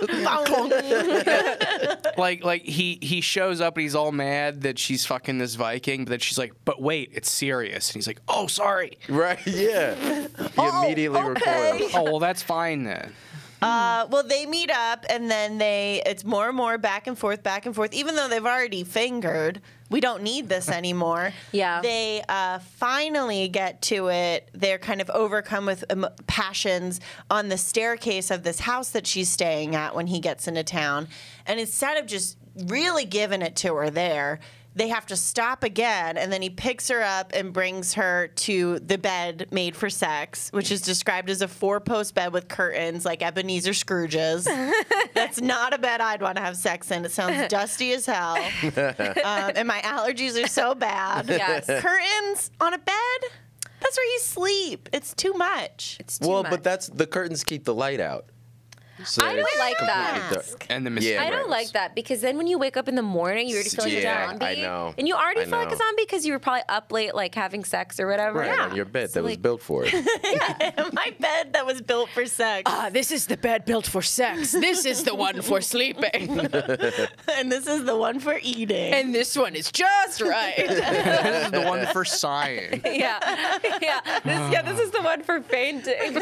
Like, like he he shows up and he's all mad that she's fucking this Viking, but then she's like, "But wait, it's serious." And he's like, "Oh, sorry." right. Yeah. He immediately recoiled. Oh, well, that's fine then. Uh, well, they meet up, and then they it's more and more back and forth, back and forth. Even though they've already fingered, we don't need this anymore. Yeah. They uh, finally get to it. They're kind of overcome with um, passions on the staircase of this house that she's staying at when he gets into town. And instead of just really giving it to her there, they have to stop again, and then he picks her up and brings her to the bed made for sex, which is described as a four-post bed with curtains like Ebenezer Scrooge's. That's not a bed I'd want to have sex in. It sounds dusty as hell. Um, and my allergies are so bad. Yes. Curtains on a bed? That's where you sleep. It's too much. It's too Well, much. but that's the curtains keep the light out. So I don't it's like completely that. dark. And the Yeah, mysterious. I don't right. like that because then when you wake up in the morning, you already feel like Yeah, a zombie. I know. And you already I feel like a know. zombie because you were probably up late, like having sex or whatever. Right on your bed that was like- built for it. My bed that was built for sex. Ah, this is the bed built for sex. This is the one for sleeping. And this is the one for eating. And this one is just right. This is the one for sighing. Yeah, yeah. This, yeah, this is the one for fainting.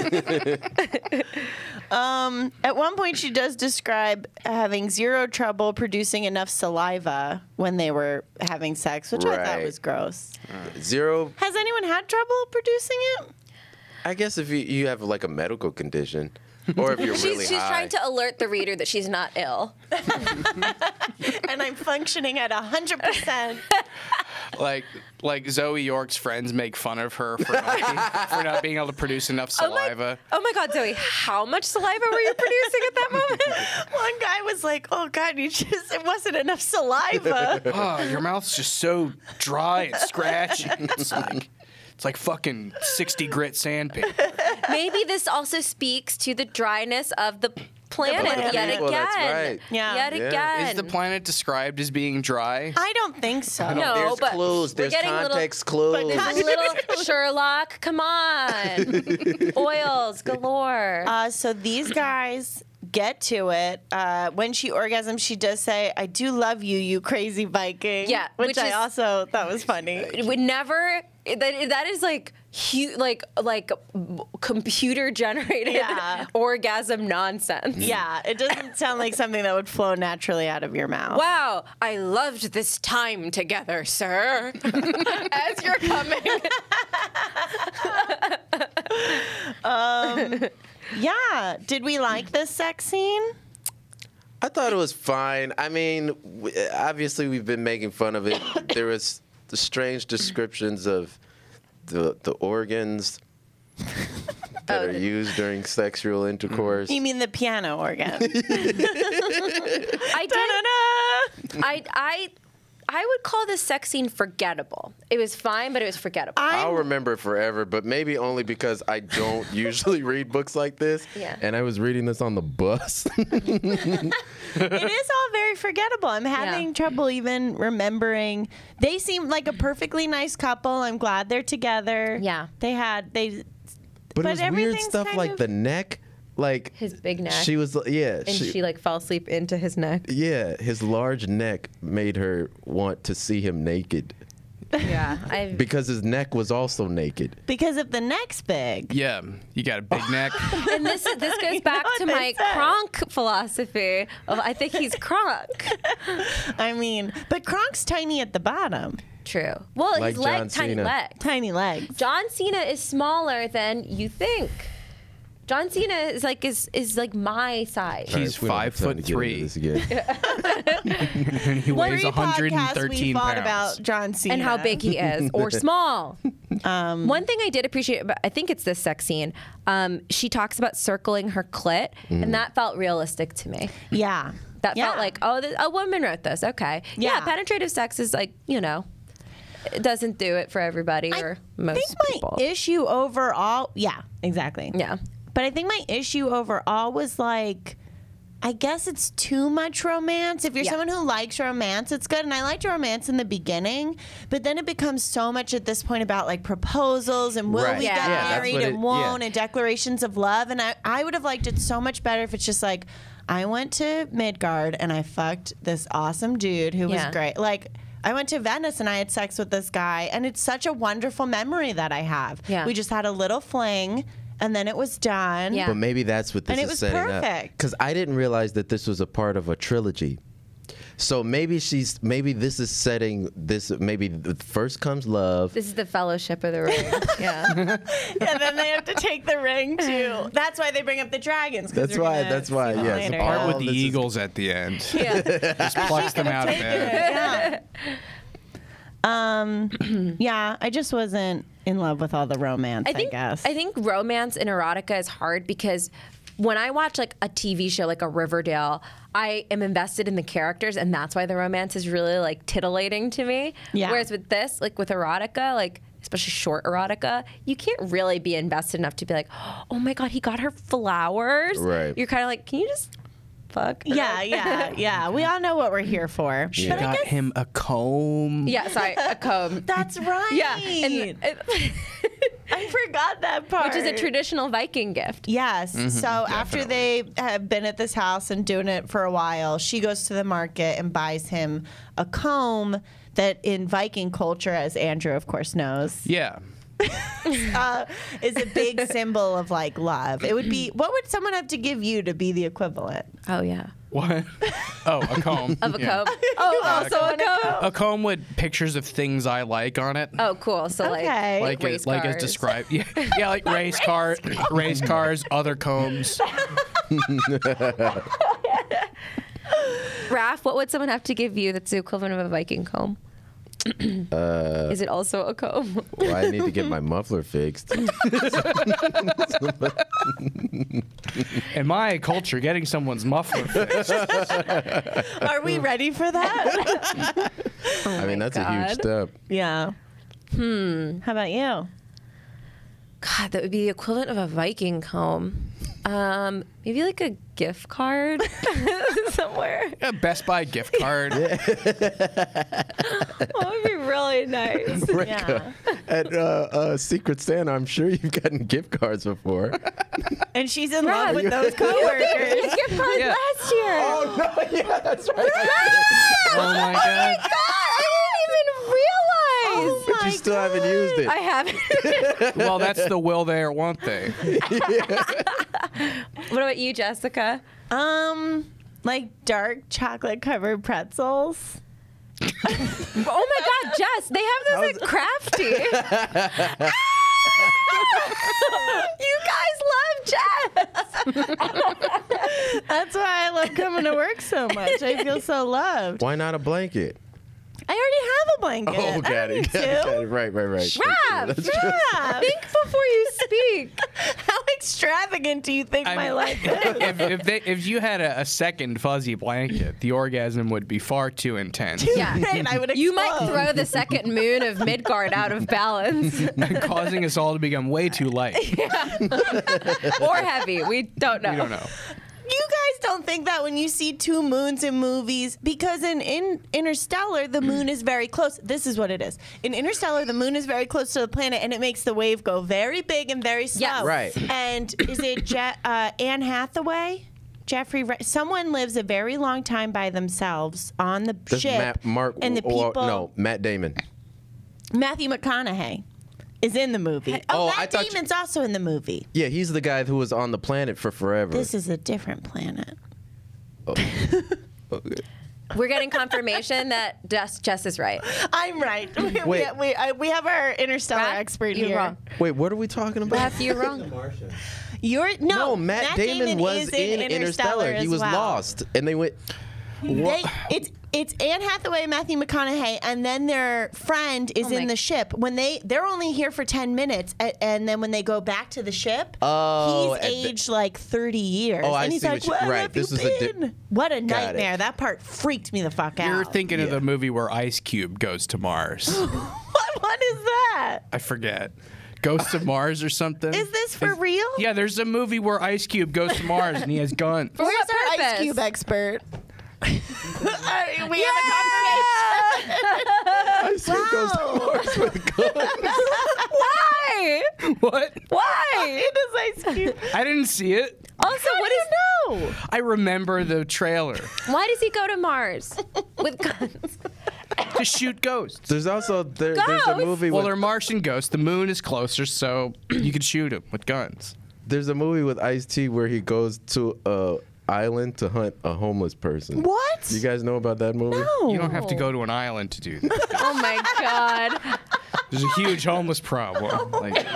At one point, she does describe having zero trouble producing enough saliva when they were having sex, which I thought Right. was gross. Zero. Has anyone had trouble producing it? I guess if you, you have like a medical condition, or if you're she's really she's high. trying to alert the reader that she's not ill. And I'm functioning at one hundred percent. Like, like Zoe York's friends make fun of her for not, being, for not being able to produce enough saliva. Oh my God, Zoe, how much saliva were you producing at that moment? One guy was like, "Oh God, you just it wasn't enough saliva." Oh, your mouth's just so dry and scratchy. It's like, it's like fucking sixty grit sandpaper. Maybe this also speaks to the dryness of the planet, planet. yet again. Well, that's right. Yeah. Yet Yeah. again. Is the planet described as being dry? I don't think so. No, There's but clues. we're There's getting little- context clues. But Little Sherlock, come on. Oils galore. Uh, so these guys get to it. Uh, when she orgasms, she does say, "I do love you, you crazy Viking." Yeah, which, which I is- also thought was funny. It would never. That that is like hu- like like computer generated Yeah. orgasm nonsense. Yeah, it doesn't sound like something that would flow naturally out of your mouth. Wow, I loved this time together, sir. As you're coming. Yeah. Did we like this sex scene? I thought it was fine. I mean, w- obviously we've been making fun of it. There was the strange descriptions of the the organs that are used during sexual intercourse. You mean the piano organ? I did. I I I would call this sex scene forgettable. It was fine, but it was forgettable. I'll remember it forever, but maybe only because I don't usually read books like this. Yeah. And I was reading this on the bus. It is all very forgettable. I'm having Yeah. trouble even remembering. They seem like a perfectly nice couple. I'm glad they're together. Yeah. They had they But, But it was weird everything's stuff kind like of- the neck. Like His big neck. She was yeah, and she, like fell asleep into his neck. yeah, his large neck made her want to see him naked Yeah. I because his neck was also naked. because if the neck's big. Yeah, you got a big neck. and this this goes You back know to what my they said. Kronk philosophy. Of, I think he's Kronk. I mean, but Kronk's tiny at the bottom. True. Well, Like his leg, John tiny Cena. legs. Tiny legs. John Cena is smaller than you think. John Cena is like is is like my size. He's We don't have five time foot to get into three. this again. And he weighs Three one hundred podcasts we thirteen fought pounds. about John Cena And how big he is, or small. One thing I did appreciate, about, I think it's this sex scene. Um, she talks about circling her clit, and that felt realistic to me. Yeah. That Yeah. felt like, oh, th- a woman wrote this. Okay, Yeah. yeah. Penetrative sex is like, you know, it doesn't do it for everybody or most I think my people. issue overall, yeah, exactly. Yeah. But I think my issue overall was like I guess it's too much romance. If you're Yeah. someone who likes romance, it's good. And I liked romance in the beginning, but then it becomes so much at this point about like proposals and will Right. we Yeah. get Yeah, that's married what and it- won't yeah. and declarations of love. And I, I would have liked it so much better if it's just like, I went to Midgard and I fucked this awesome dude who was Yeah. great. Like, I went to Venice and I had sex with this guy, and it's such a wonderful memory that I have. Yeah. We just had a little fling, and then it was done. Yeah. But maybe that's what this And it is was setting up. perfect. Because I didn't realize that this was a part of a trilogy. So maybe she's maybe this is setting this. Maybe the first comes love. This is the Fellowship of the Ring. Yeah. And then they have to take the ring too. That's why they bring up the dragons. 'cause That's we're why- gonna that's see why, them yes. later. The Part All with the this is- eagles at the end. yeah. Just plucks them out of Take there. it, yeah. Um, yeah, I just wasn't in love with all the romance, I, I think guess. I think romance in erotica is hard because when I watch like a T V show like a Riverdale, I am invested in the characters, and that's why the romance is really like titillating to me. Yeah. Whereas with this, like with erotica, like especially short erotica, you can't really be invested enough to be like, oh my god, he got her flowers. Right. You're kind of like, can you just fuck? her? yeah, yeah, yeah. We all know what we're here for. She But I got guess- him a comb. Yeah. Sorry, a comb. That's right. Yeah. And, I forgot that part. which is a traditional Viking gift. Yes. So after they have been at this house and doing it for a while, she goes to the market and buys him a comb that in Viking culture, as Andrew of course knows, Yeah. uh, is a big symbol of like love. It would be, what would someone have to give you to be the equivalent? Oh yeah. What? Oh, a comb. Of a Yeah. comb. Oh, also a comb. A comb with pictures of things I like on it. Oh, cool. So like, Okay. like race it, like as cars. described. Yeah, yeah, like race car, race cars, other combs. Raph, what would someone have to give you that's the equivalent of a Viking comb? Uh, Is it also a comb? well, I need to get my muffler fixed. In my culture, getting someone's muffler fixed. Are we ready for that? I mean, that's a huge God. step. Yeah. Hmm. How about you? God, that would be the equivalent of a Viking comb. Um, maybe like a gift card somewhere. A Best Buy gift card. That would be really nice. Yeah. At uh, uh, Secret Santa, I'm sure you've gotten gift cards before. And she's in love Rob, with those coworkers. gift card Yeah. last year. Oh no! Yeah, that's right. Oh my god. God, I didn't even realize. Oh But you still haven't used it. I haven't. Well, that's the will they or won't they. What about you, Jessica? Um, like dark chocolate covered pretzels. Oh my God, Jess, they have those at Crafty. You guys love Jess. That's why I love coming to work so much. I feel so loved. Why not a blanket? I already have a blanket. Oh, I got don't it. need Got it, got it. to. Right, right, right. Rob, That's true. Yeah. think before you speak. How extravagant do you think I my mean, life is? if, if, they, if you had a, a second fuzzy blanket, the orgasm would be far too intense, Yeah. Right, I would explode. You might throw the second moon of Midgard out of balance. causing us all to become way too light. Or heavy. We don't know. We don't know. You guys don't think that when you see two moons in movies, because in, in Interstellar, the moon is very close. This is what it is. In Interstellar, the moon is very close to the planet, and it makes the wave go very big and very slow. Yes. Right. And is it Je- uh, Anne Hathaway? Jeffrey, Re- someone lives a very long time by themselves on the That's ship, Matt, Mark, and the or- people. no, Matt Damon. Matthew McConaughey is in the movie. Oh, Oh, I Matt thought you- Damon's also in the movie. Yeah, he's the guy who was on the planet for forever. This is a different planet. Okay. We're getting confirmation that Jess, Jess is right. I'm right. We, we, Wait. we, I, we have our Interstellar Raph, expert you're here. wrong. Wait, what are we talking about? Raph, you're wrong. You're no, no, Matt, Damon, was is in Interstellar. He as was well. lost, and they went. They, it's it's Anne Hathaway, Matthew McConaughey, and then their friend is Oh my- in the ship. When they they're only here for ten minutes, a- and then when they go back to the ship, Oh, he's and the- aged like thirty years. Oh, I and he's see like, what you- "Where right, have this you is a di- been?" What a Got nightmare! it. That part freaked me the fuck out. You're thinking of Yeah. the movie where Ice Cube goes to Mars. what? What is that? I forget. Ghosts of Mars or something. Is this for Is- real? Yeah, there's a movie where Ice Cube goes to Mars and he has guns. Where's our Ice Cube expert. I mean, we have a Ice Cube goes to Mars with guns. Why? What? Why? It is Ice Cube. I didn't see it. Also, what is No. I remember the trailer. Why does he go to Mars with guns? To shoot ghosts. There's also there, there's a Ghosts? movie Well, with they're Martian ghosts. The moon is closer, so you could shoot them with guns. there's a movie with Ice-T where he goes to a island to hunt a homeless person. What? You guys know about that movie? No. You don't have to go to an island to do that. Oh my god. There's a huge homeless problem. Like,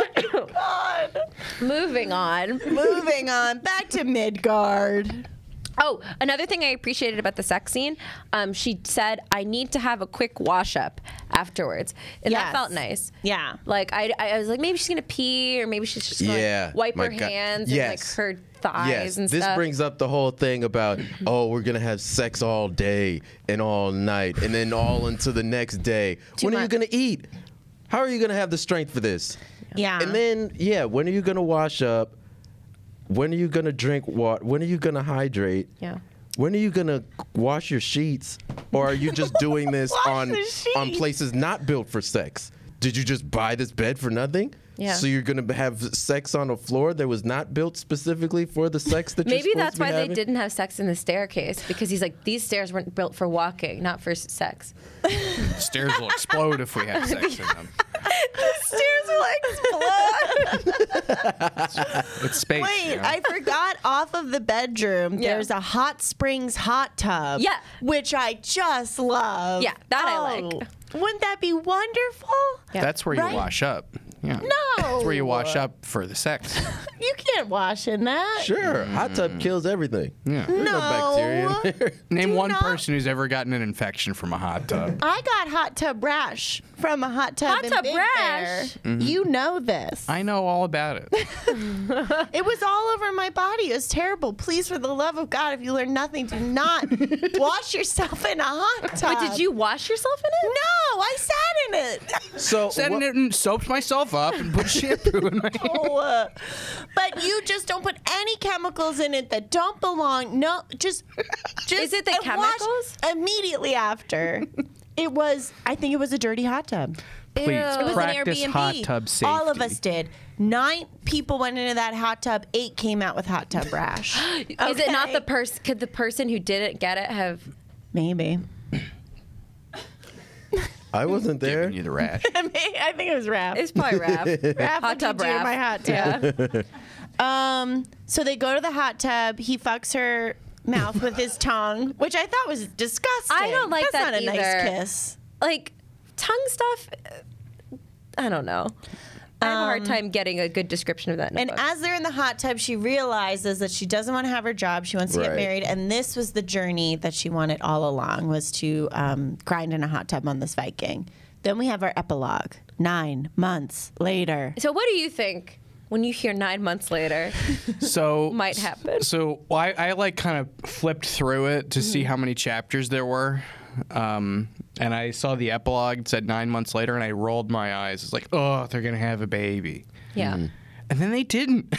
Moving on. Moving on. Back to Midgard. Oh, another thing I appreciated about the sex scene, um, she said, I need to have a quick wash up afterwards. And Yes. that felt nice. Yeah. Like, I, I was like, maybe she's going to pee, or maybe she's just going to Yeah, wipe my her God. hands Yes. and like her thighs Yes, and this stuff. brings up the whole thing about, oh, we're going to have sex all day and all night and then all into the next day. when are you much. going to eat? How are you going to have the strength for this? Yeah. And then, yeah, when are you going to wash up? When are you going to drink water? When are you going to hydrate? Yeah. When are you going to wash your sheets? Or are you just doing this Wash on the sheets. on places not built for sex? Did you just buy this bed for nothing? Yeah. So you're going to have sex on a floor that was not built specifically for the sex that you're Maybe supposed that's to be why they having? didn't have sex in the staircase, because he's like, these stairs weren't built for walking, not for s- sex. the stairs will explode if we have sex in them. Stairs will explode. It's space. Wait, you know? I forgot off of the bedroom, Yeah. there's a hot springs hot tub. Yeah. Which I just love. Yeah, that I Oh, like. Wouldn't that be wonderful? Yeah. That's where you Right? wash up. Yeah. No. That's where you wash up for the sex. You can't wash in that. Sure, hot tub kills everything. Yeah. There's no bacteria in there. Name Do one not- person who's ever gotten an infection from a hot tub. I got hot tub rash from a hot tub Hot in tub Big rash? Bear. You know this. I know all about it. It was all over my body. It was terrible. Please, for the love of God, if you learn nothing, do not wash yourself in a hot tub. But did you wash yourself in it? No, I sat in it. So Sat in what- it and soaped myself up and put shampoo in my hair. Oh, uh, but you just don't put any chemicals in it that don't belong. No, just, just Is it the and wash chemicals? immediately after? It was. I think it was a dirty hot tub. Please It was practice an Airbnb. hot tub safety. All of us did. Nine people went into that hot tub. Eight came out with hot tub rash. Is it not Okay. the person? Could the person who didn't get it have? Maybe. I wasn't there. Giving you the rash. I think it was Raph. It's probably Raph. Raph, hot what'd you tub do to Raph. my hot tub? Yeah. Um, so they go to the hot tub. He fucks her mouth with his tongue, which I thought was disgusting. I don't like That's that not a either. nice kiss. Like tongue stuff. uh, I don't know. I have a hard time getting a good description of that in a And book. as they're in the hot tub, she realizes that she doesn't want to have her job. She wants to get Right. married, and this was the journey that she wanted all along: was to um, grind in a hot tub on this Viking. Then we have our epilogue. Nine months later. So what do you think when you hear nine months later? So Might happen. So well, I, I like kind of flipped through it to see how many chapters there were, um, and I saw the epilogue. It said nine months later, and I rolled my eyes. It's like, oh, they're gonna have a baby, Yeah. and then they didn't.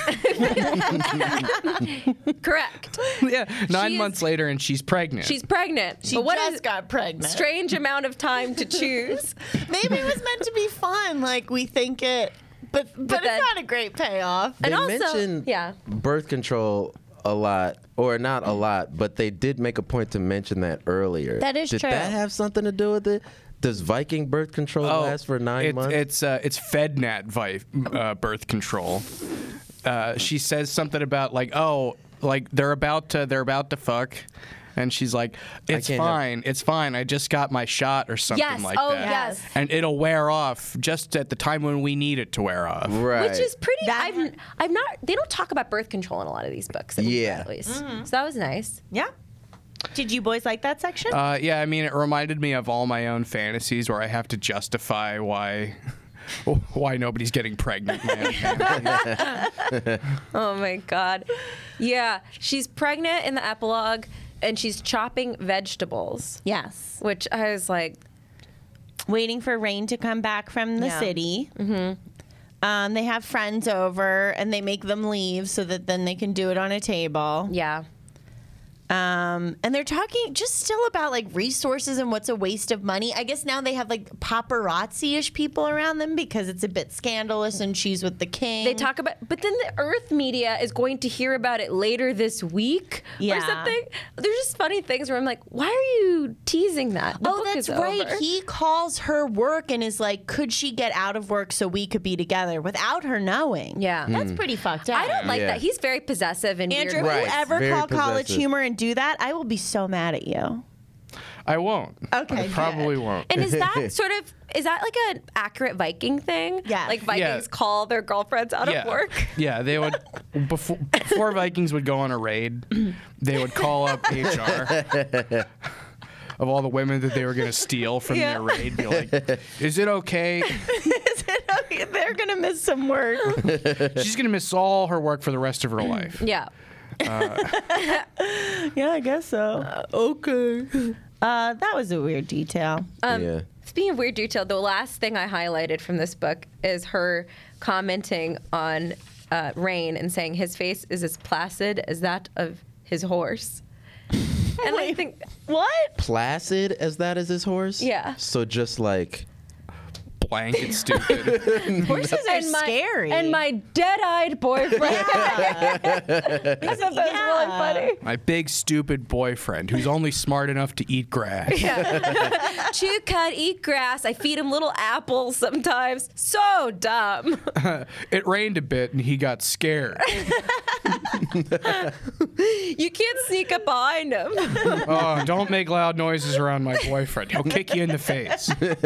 Correct. yeah, nine She is- months later, and she's pregnant. She's pregnant. She but what just is got pregnant. strange amount of time to choose? Maybe it was meant to be fun, like we think it, but but, then- it's not a great payoff. They And also- mention yeah. birth control a lot, or not a lot, but they did make a point to mention that earlier. That is did true. that have something to do with it? Does Viking birth control last for nine it- months? It's uh, it's FedNat vi- uh, birth control. Uh, she says something about like, oh, like they're about to they're about to fuck, and she's like, it's can't have- fine, it's fine. I just got my shot or something Yes. like Oh, that. yes. And it'll wear off just at the time when we need it to wear off. right. Which is pretty. That- I've I've not. They don't talk about birth control in a lot of these books. that we've read, Yeah. At least. So that was nice. Yeah. Did you boys like that section? Uh, yeah, I mean, it reminded me of all my own fantasies where I have to justify why. Why nobody's getting pregnant, man. Oh my god. Yeah, she's pregnant in the epilogue, and she's chopping vegetables. yes. Which I was like, Waiting for Rain to come back from the Yeah. city. Mm-hmm. Um, they have friends over, and they make them leave so that then they can do it on a table. yeah. Um, and they're talking just still about like resources and what's a waste of money. I guess now they have like paparazzi-ish people around them because it's a bit scandalous and she's with the king. They talk about, but then the Earth media is going to hear about it later this week Yeah. or something. There's just funny things where I'm like, why are you teasing that? The Oh, book that's is right. over. He calls her work and is like, could she get out of work so we could be together without her knowing? Yeah. That's pretty fucked up. I don't like Yeah. that. He's very possessive and Andrew, weird. if you Right. ever Very call college possessive. humor and do that, I will be so mad at you. I won't. Okay, I probably good. won't. And is that sort of is that like an accurate Viking thing? Yes. Like Vikings Yeah. call their girlfriends out yeah. of work? Yeah, they would before before Vikings would go on a raid, they would call up H R of all the women that they were going to steal from Yeah. their raid. Be like, is it okay? Is it okay? They're going to miss some work. She's going to miss all her work for the rest of her life. Yeah. Yeah, I guess so. okay. Uh, that was a weird detail. Um, Yeah. Speaking of weird detail, the last thing I highlighted from this book is her commenting on uh, Rain and saying his face is as placid as that of his horse. And I think, What? Placid as that is his horse? Yeah. So just like Blanket stupid. Horses are and my, scary. and my dead-eyed boyfriend. I thought that was really funny. My big stupid boyfriend who's only smart enough to eat grass. Chew, cut, eat grass. I feed him little apples sometimes. So dumb. It rained a bit and he got scared. You can't sneak up behind him. Oh, don't make loud noises around my boyfriend. He'll kick you in the face.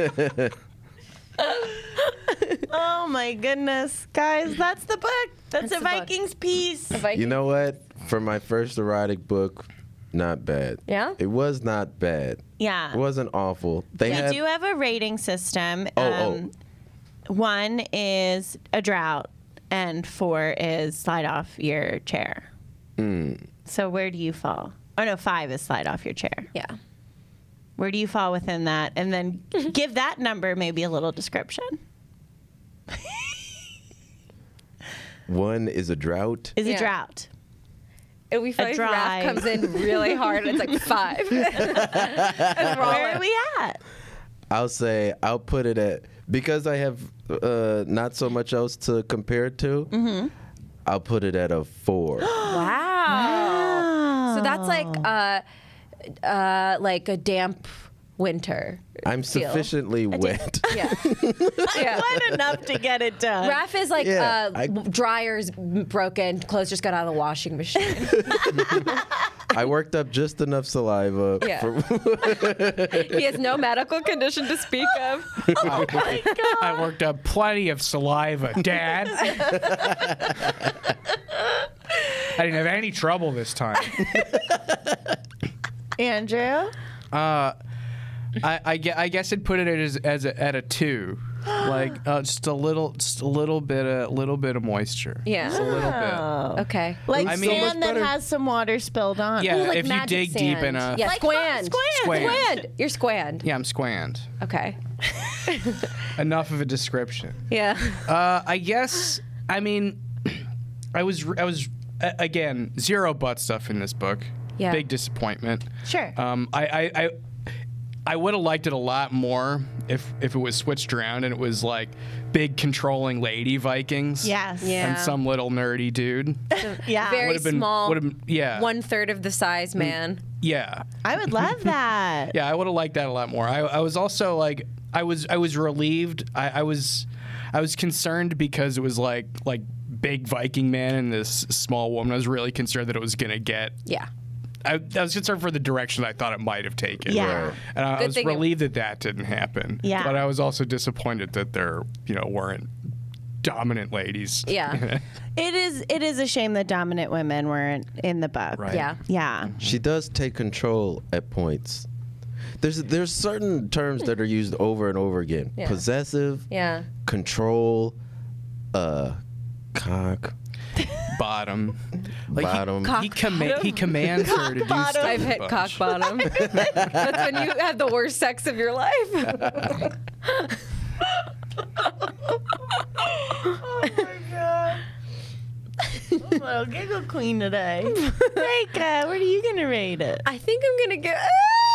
Oh my goodness, guys, that's the book. That's, That's a the book. Vikings piece. you know what? For my first erotic book, not bad. Yeah? It was not bad. Yeah. It wasn't awful. They We had do have a rating system. Oh, um, One is a drought, and four is slide off your chair. Hmm. So where do you fall? Oh no, five is slide off your chair. Yeah. Where do you fall within that? And then give that number maybe a little description. one is a drought. Is Yeah. a drought. And we find drive. Raph comes in really hard. And it's like five. And we're all Where like, are we at? I'll say I'll put it at because I have uh, not so much else to compare it to. Mm-hmm. I'll put it at a four. wow. So that's like uh, uh, like a damp winter. I'm feel. sufficiently wet. Yeah. yeah. Wet enough to get it done. Raph is like Yeah, uh, I- dryer's broken, clothes just got out of the washing machine. I worked up just enough saliva. Yeah. For, He has no medical condition to speak of. I worked up plenty of saliva, Dad. I didn't have any trouble this time. Andrew? Uh, I, I, gue- I guess I'd put it as, as a, at a two, like uh, just a little, just a little bit, a little bit of moisture. Yeah. just a little bit. Oh. Okay. Like I mean- sand So much that better. has some water spilled on. Yeah, Ooh, like if you magic dig sand. deep enough. Yeah, Like squand. squand. Squand. Squand. You're squand. Yeah, I'm squand. Okay. Enough of a description. Yeah. Uh, I guess. I mean, I was, I was, a- again, zero butt stuff in this book. Yeah. Big disappointment. Sure. Um, I, I, I, I would have liked it a lot more if if it was switched around and it was like big controlling lady Vikings. Yes. Yeah. And some little nerdy dude. Yeah. Very Would've been- small. would've been- yeah. One third of the size man. Yeah. I would love that. Yeah, I would have liked that a lot more. I, I was also like, I was I was relieved. I, I was I was concerned because it was like like big Viking man and this small woman. I was really concerned that it was gonna get. Yeah. I, I was concerned for the direction I thought it might have taken. Yeah. Right. And I, I Good was thing it- relieved that that didn't happen. Yeah. But I was also disappointed that there, you know, weren't dominant ladies. Yeah. It is it is a shame that dominant women weren't in the book. Right. Yeah. Yeah. she does take control at points. There's there's certain terms that are used over and over again. Yeah. Possessive, Yeah. control, uh, cock, Bottom. Like bottom. He, he, comma- he commands her to do stuff. I've hit a cock bunch. bottom. That's when you have the worst sex of your life. Little giggle queen today. Reka, what are you gonna rate it? I think I'm gonna give.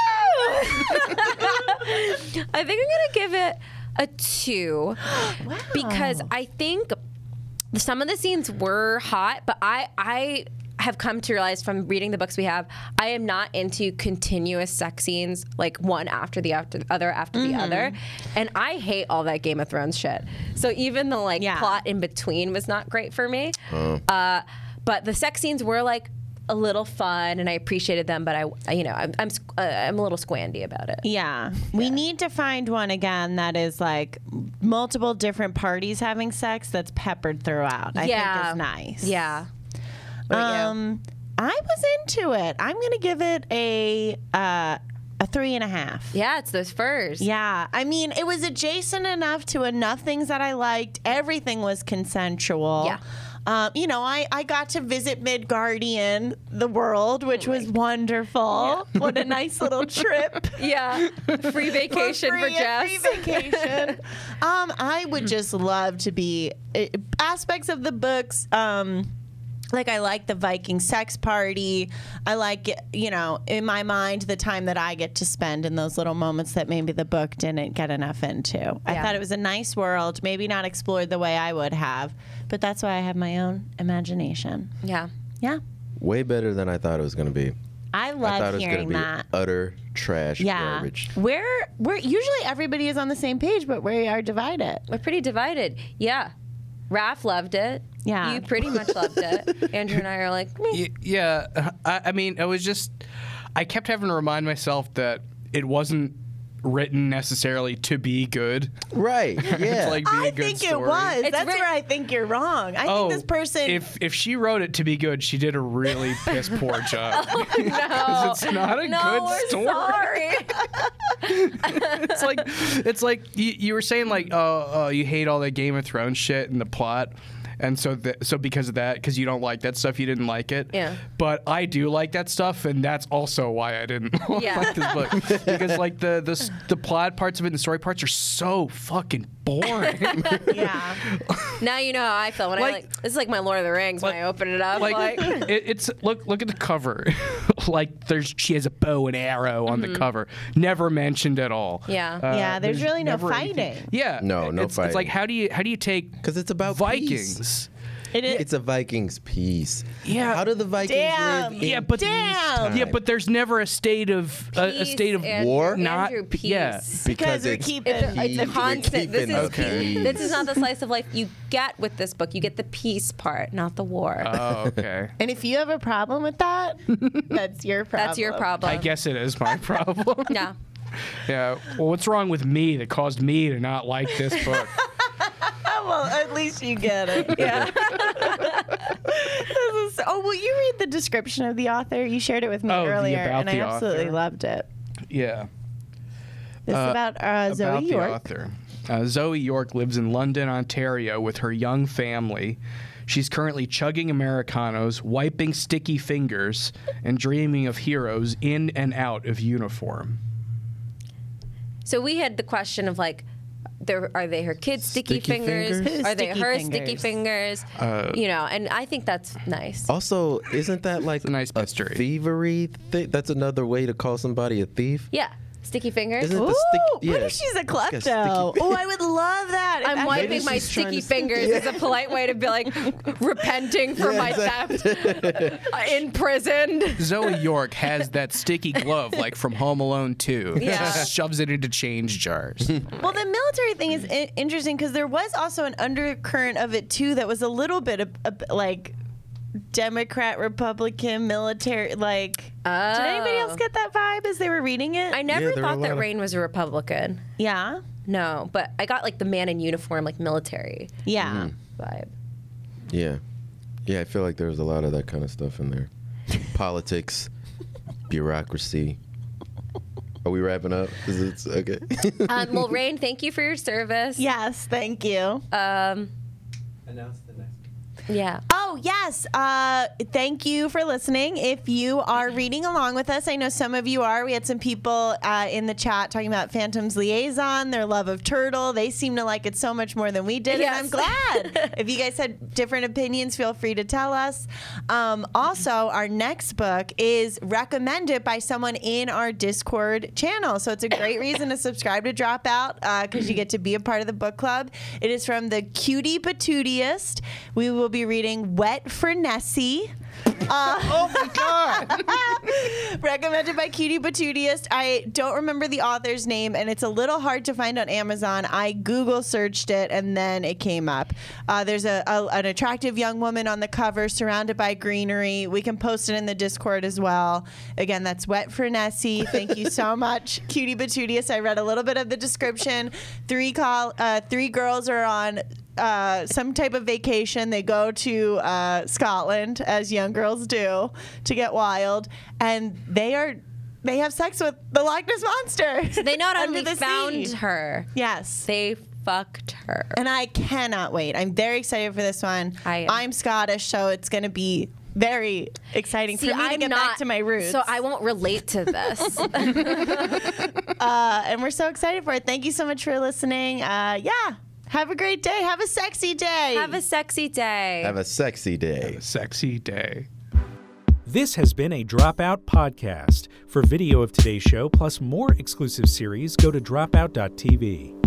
I think I'm gonna give it a two Wow. because I think some of the scenes were hot, but I I have come to realize from reading the books we have, I am not into continuous sex scenes like one after the after the other after Mm-hmm. the other, and I hate all that Game of Thrones shit. So even the like Yeah. plot in between was not great for me. Uh, but the sex scenes were like a little fun, and I appreciated them. But I, you know, I'm I'm, squ- uh, I'm a little squandy about it. Yeah. We need to find one again that is like multiple different parties having sex that's peppered throughout. I Yeah. think is nice. Yeah. What about you? Um, I was into it. I'm going to give it a uh, a three and a half. Yeah, it's those furs. Yeah, I mean, it was adjacent enough to enough things that I liked. Everything was consensual. Yeah. Um, you know, I, I got to visit Midgardian, the world, which was wonderful. What a nice little trip. Yeah. Free vacation for, free, a Jess. free vacation. um, I would just love to be uh, aspects of the books. Um, like I like the Viking sex party. I like, you know, in my mind, the time that I get to spend in those little moments that maybe the book didn't get enough into. I Yeah. thought it was a nice world, maybe not explored the way I would have, but that's why I have my own imagination. Yeah. Yeah, Way better than I thought it was going to be. I I thought love it was going hearing to be that. utter trash Yeah, garbage. we're we're usually everybody is on the same page, but we are divided. We're pretty divided. Yeah. Raph loved it. Yeah. You pretty much loved it. Andrew and I are like, meh. Y- Yeah, I, I mean, I was just, I kept having to remind myself that it wasn't written necessarily to be good. Right. Yeah. It's like be I a good think story. it was. It's That's writ- where I think you're wrong. I Oh, think this person. if if she wrote it to be good, she did a really piss poor job. no. It's not a no, good we're story. sorry. It's like it's like you, you were saying like oh, oh you hate all that Game of Thrones shit and the plot. And so, th- so because of that, because you don't like that stuff, you didn't like it. Yeah. But I do like that stuff, and that's also why I didn't Yeah. like this book. Because like the, the s- the plot parts of it and the story parts are so fucking boring. yeah. Now you know how I feel when I Like- like. This is like my Lord of the Rings when Like- I open it up. like Like, it, it's look look at the cover. Like there's she has a bow and arrow on the cover, never mentioned at all. Mm-hmm. Yeah. Uh, Yeah, there's really no never anything- fighting. Yeah. No, no it's, fighting. It's like how do you how do you take Because it's about Vikings? peace. It is. It's a Vikings piece. Yeah. How do the Vikings Damn. live in Yeah, but Damn. yeah, but there's never a state of a, a peace, state of Andrew, war? Not- Andrew, peace. yeah. Because we're it's keeping- It's a, it's a peace. constant. We're This is keeping peace. peace. This is not the slice of life you get with this book. You get the peace part, not the war. Oh, okay. And if you have a problem with that, that's your problem. That's your problem. I guess it is my problem. Yeah. Yeah. Well, what's wrong with me that caused me to not like this book? Well, at least you get it. Yeah. This is- oh, will you read the description of the author? You shared it with me Oh, the earlier, about and I the absolutely author? loved it. Yeah. This is Uh, about uh, Zoe about York. the author. Uh, Zoe York lives in London, Ontario with her young family. She's currently chugging Americanos, wiping sticky fingers, and dreaming of heroes in and out of uniform. So we had the question of like, there, are they her kids' sticky, Sticky fingers? fingers? Who's Are they sticky her fingers? sticky fingers? you know, and I think that's nice. Also, isn't that like a nice mystery. thievery thing? That's another way to call somebody a thief. Yeah, sticky fingers. Isn't it Ooh, the stick? what yeah. if she's a It's got sticky klepto? fingers. Oh, I would love that. I'm If- wiping Maybe my she's trying sticky to- fingers Yeah. as a polite way to be like repenting for Yeah, my exactly. theft. Imprisoned. Zoe York has that sticky glove like from Home Alone two. Yeah. Just shoves it into change jars. Well, the military thing is I- interesting because there was also an undercurrent of it too that was a little bit of, of, like Democrat, Republican, military. Like, did anybody else Oh. get that vibe as they were reading it? I never Yeah, there were thought a that lot of- Rain was a Republican. yeah, No, but I got like the man in uniform, like military yeah. vibe. Yeah. Yeah, I feel like there was a lot of that kind of stuff in there. Politics, bureaucracy. Are we wrapping up? Is it okay? Um, well, Rain, thank you for your service. Yes, thank you. Um, Announce the next. Yeah. Oh, yes. Uh, thank you for listening. If you are reading along with us, I know some of you are. We had some people uh, in the chat talking about Phantom's Liaison, their love of Turtle. They seem to like it so much more than we did, Yes. and I'm glad. If you guys had different opinions, feel free to tell us. Um, also, our next book is recommended by someone in our Discord channel, so it's a great reason to subscribe to Dropout because uh, you get to be a part of the book club. It is from the Cutie Patootiest. We will be reading Wet for Nessie. Uh, Oh my God! recommended by Cutie Patootiest. I don't remember the author's name, and it's a little hard to find on Amazon. I Google searched it, and then it came up. Uh, there's a, a an attractive young woman on the cover, surrounded by greenery. We can post it in the Discord as well. Again, that's Wet for Nessie. Thank you so much, Cutie Patootiest. I read a little bit of the description. Three call, uh, three girls are on Uh, some type of vacation. They go to uh, Scotland, as young girls do, to get wild, and they are they have sex with the Loch Ness monster. They not under only the found sea. her, Yes. they fucked her. And I cannot wait. I'm very excited for this one. I am. I'm Scottish, so it's going to be very exciting See, for me to I'm get not, back to my roots. so I won't relate to this. uh, and we're so excited for it. Thank you so much for listening. Uh, yeah. Have a great day. Have a sexy day. Have a sexy day. Have a sexy day. Sexy day. This has been a Dropout podcast. For video of today's show, plus more exclusive series, go to dropout dot t v.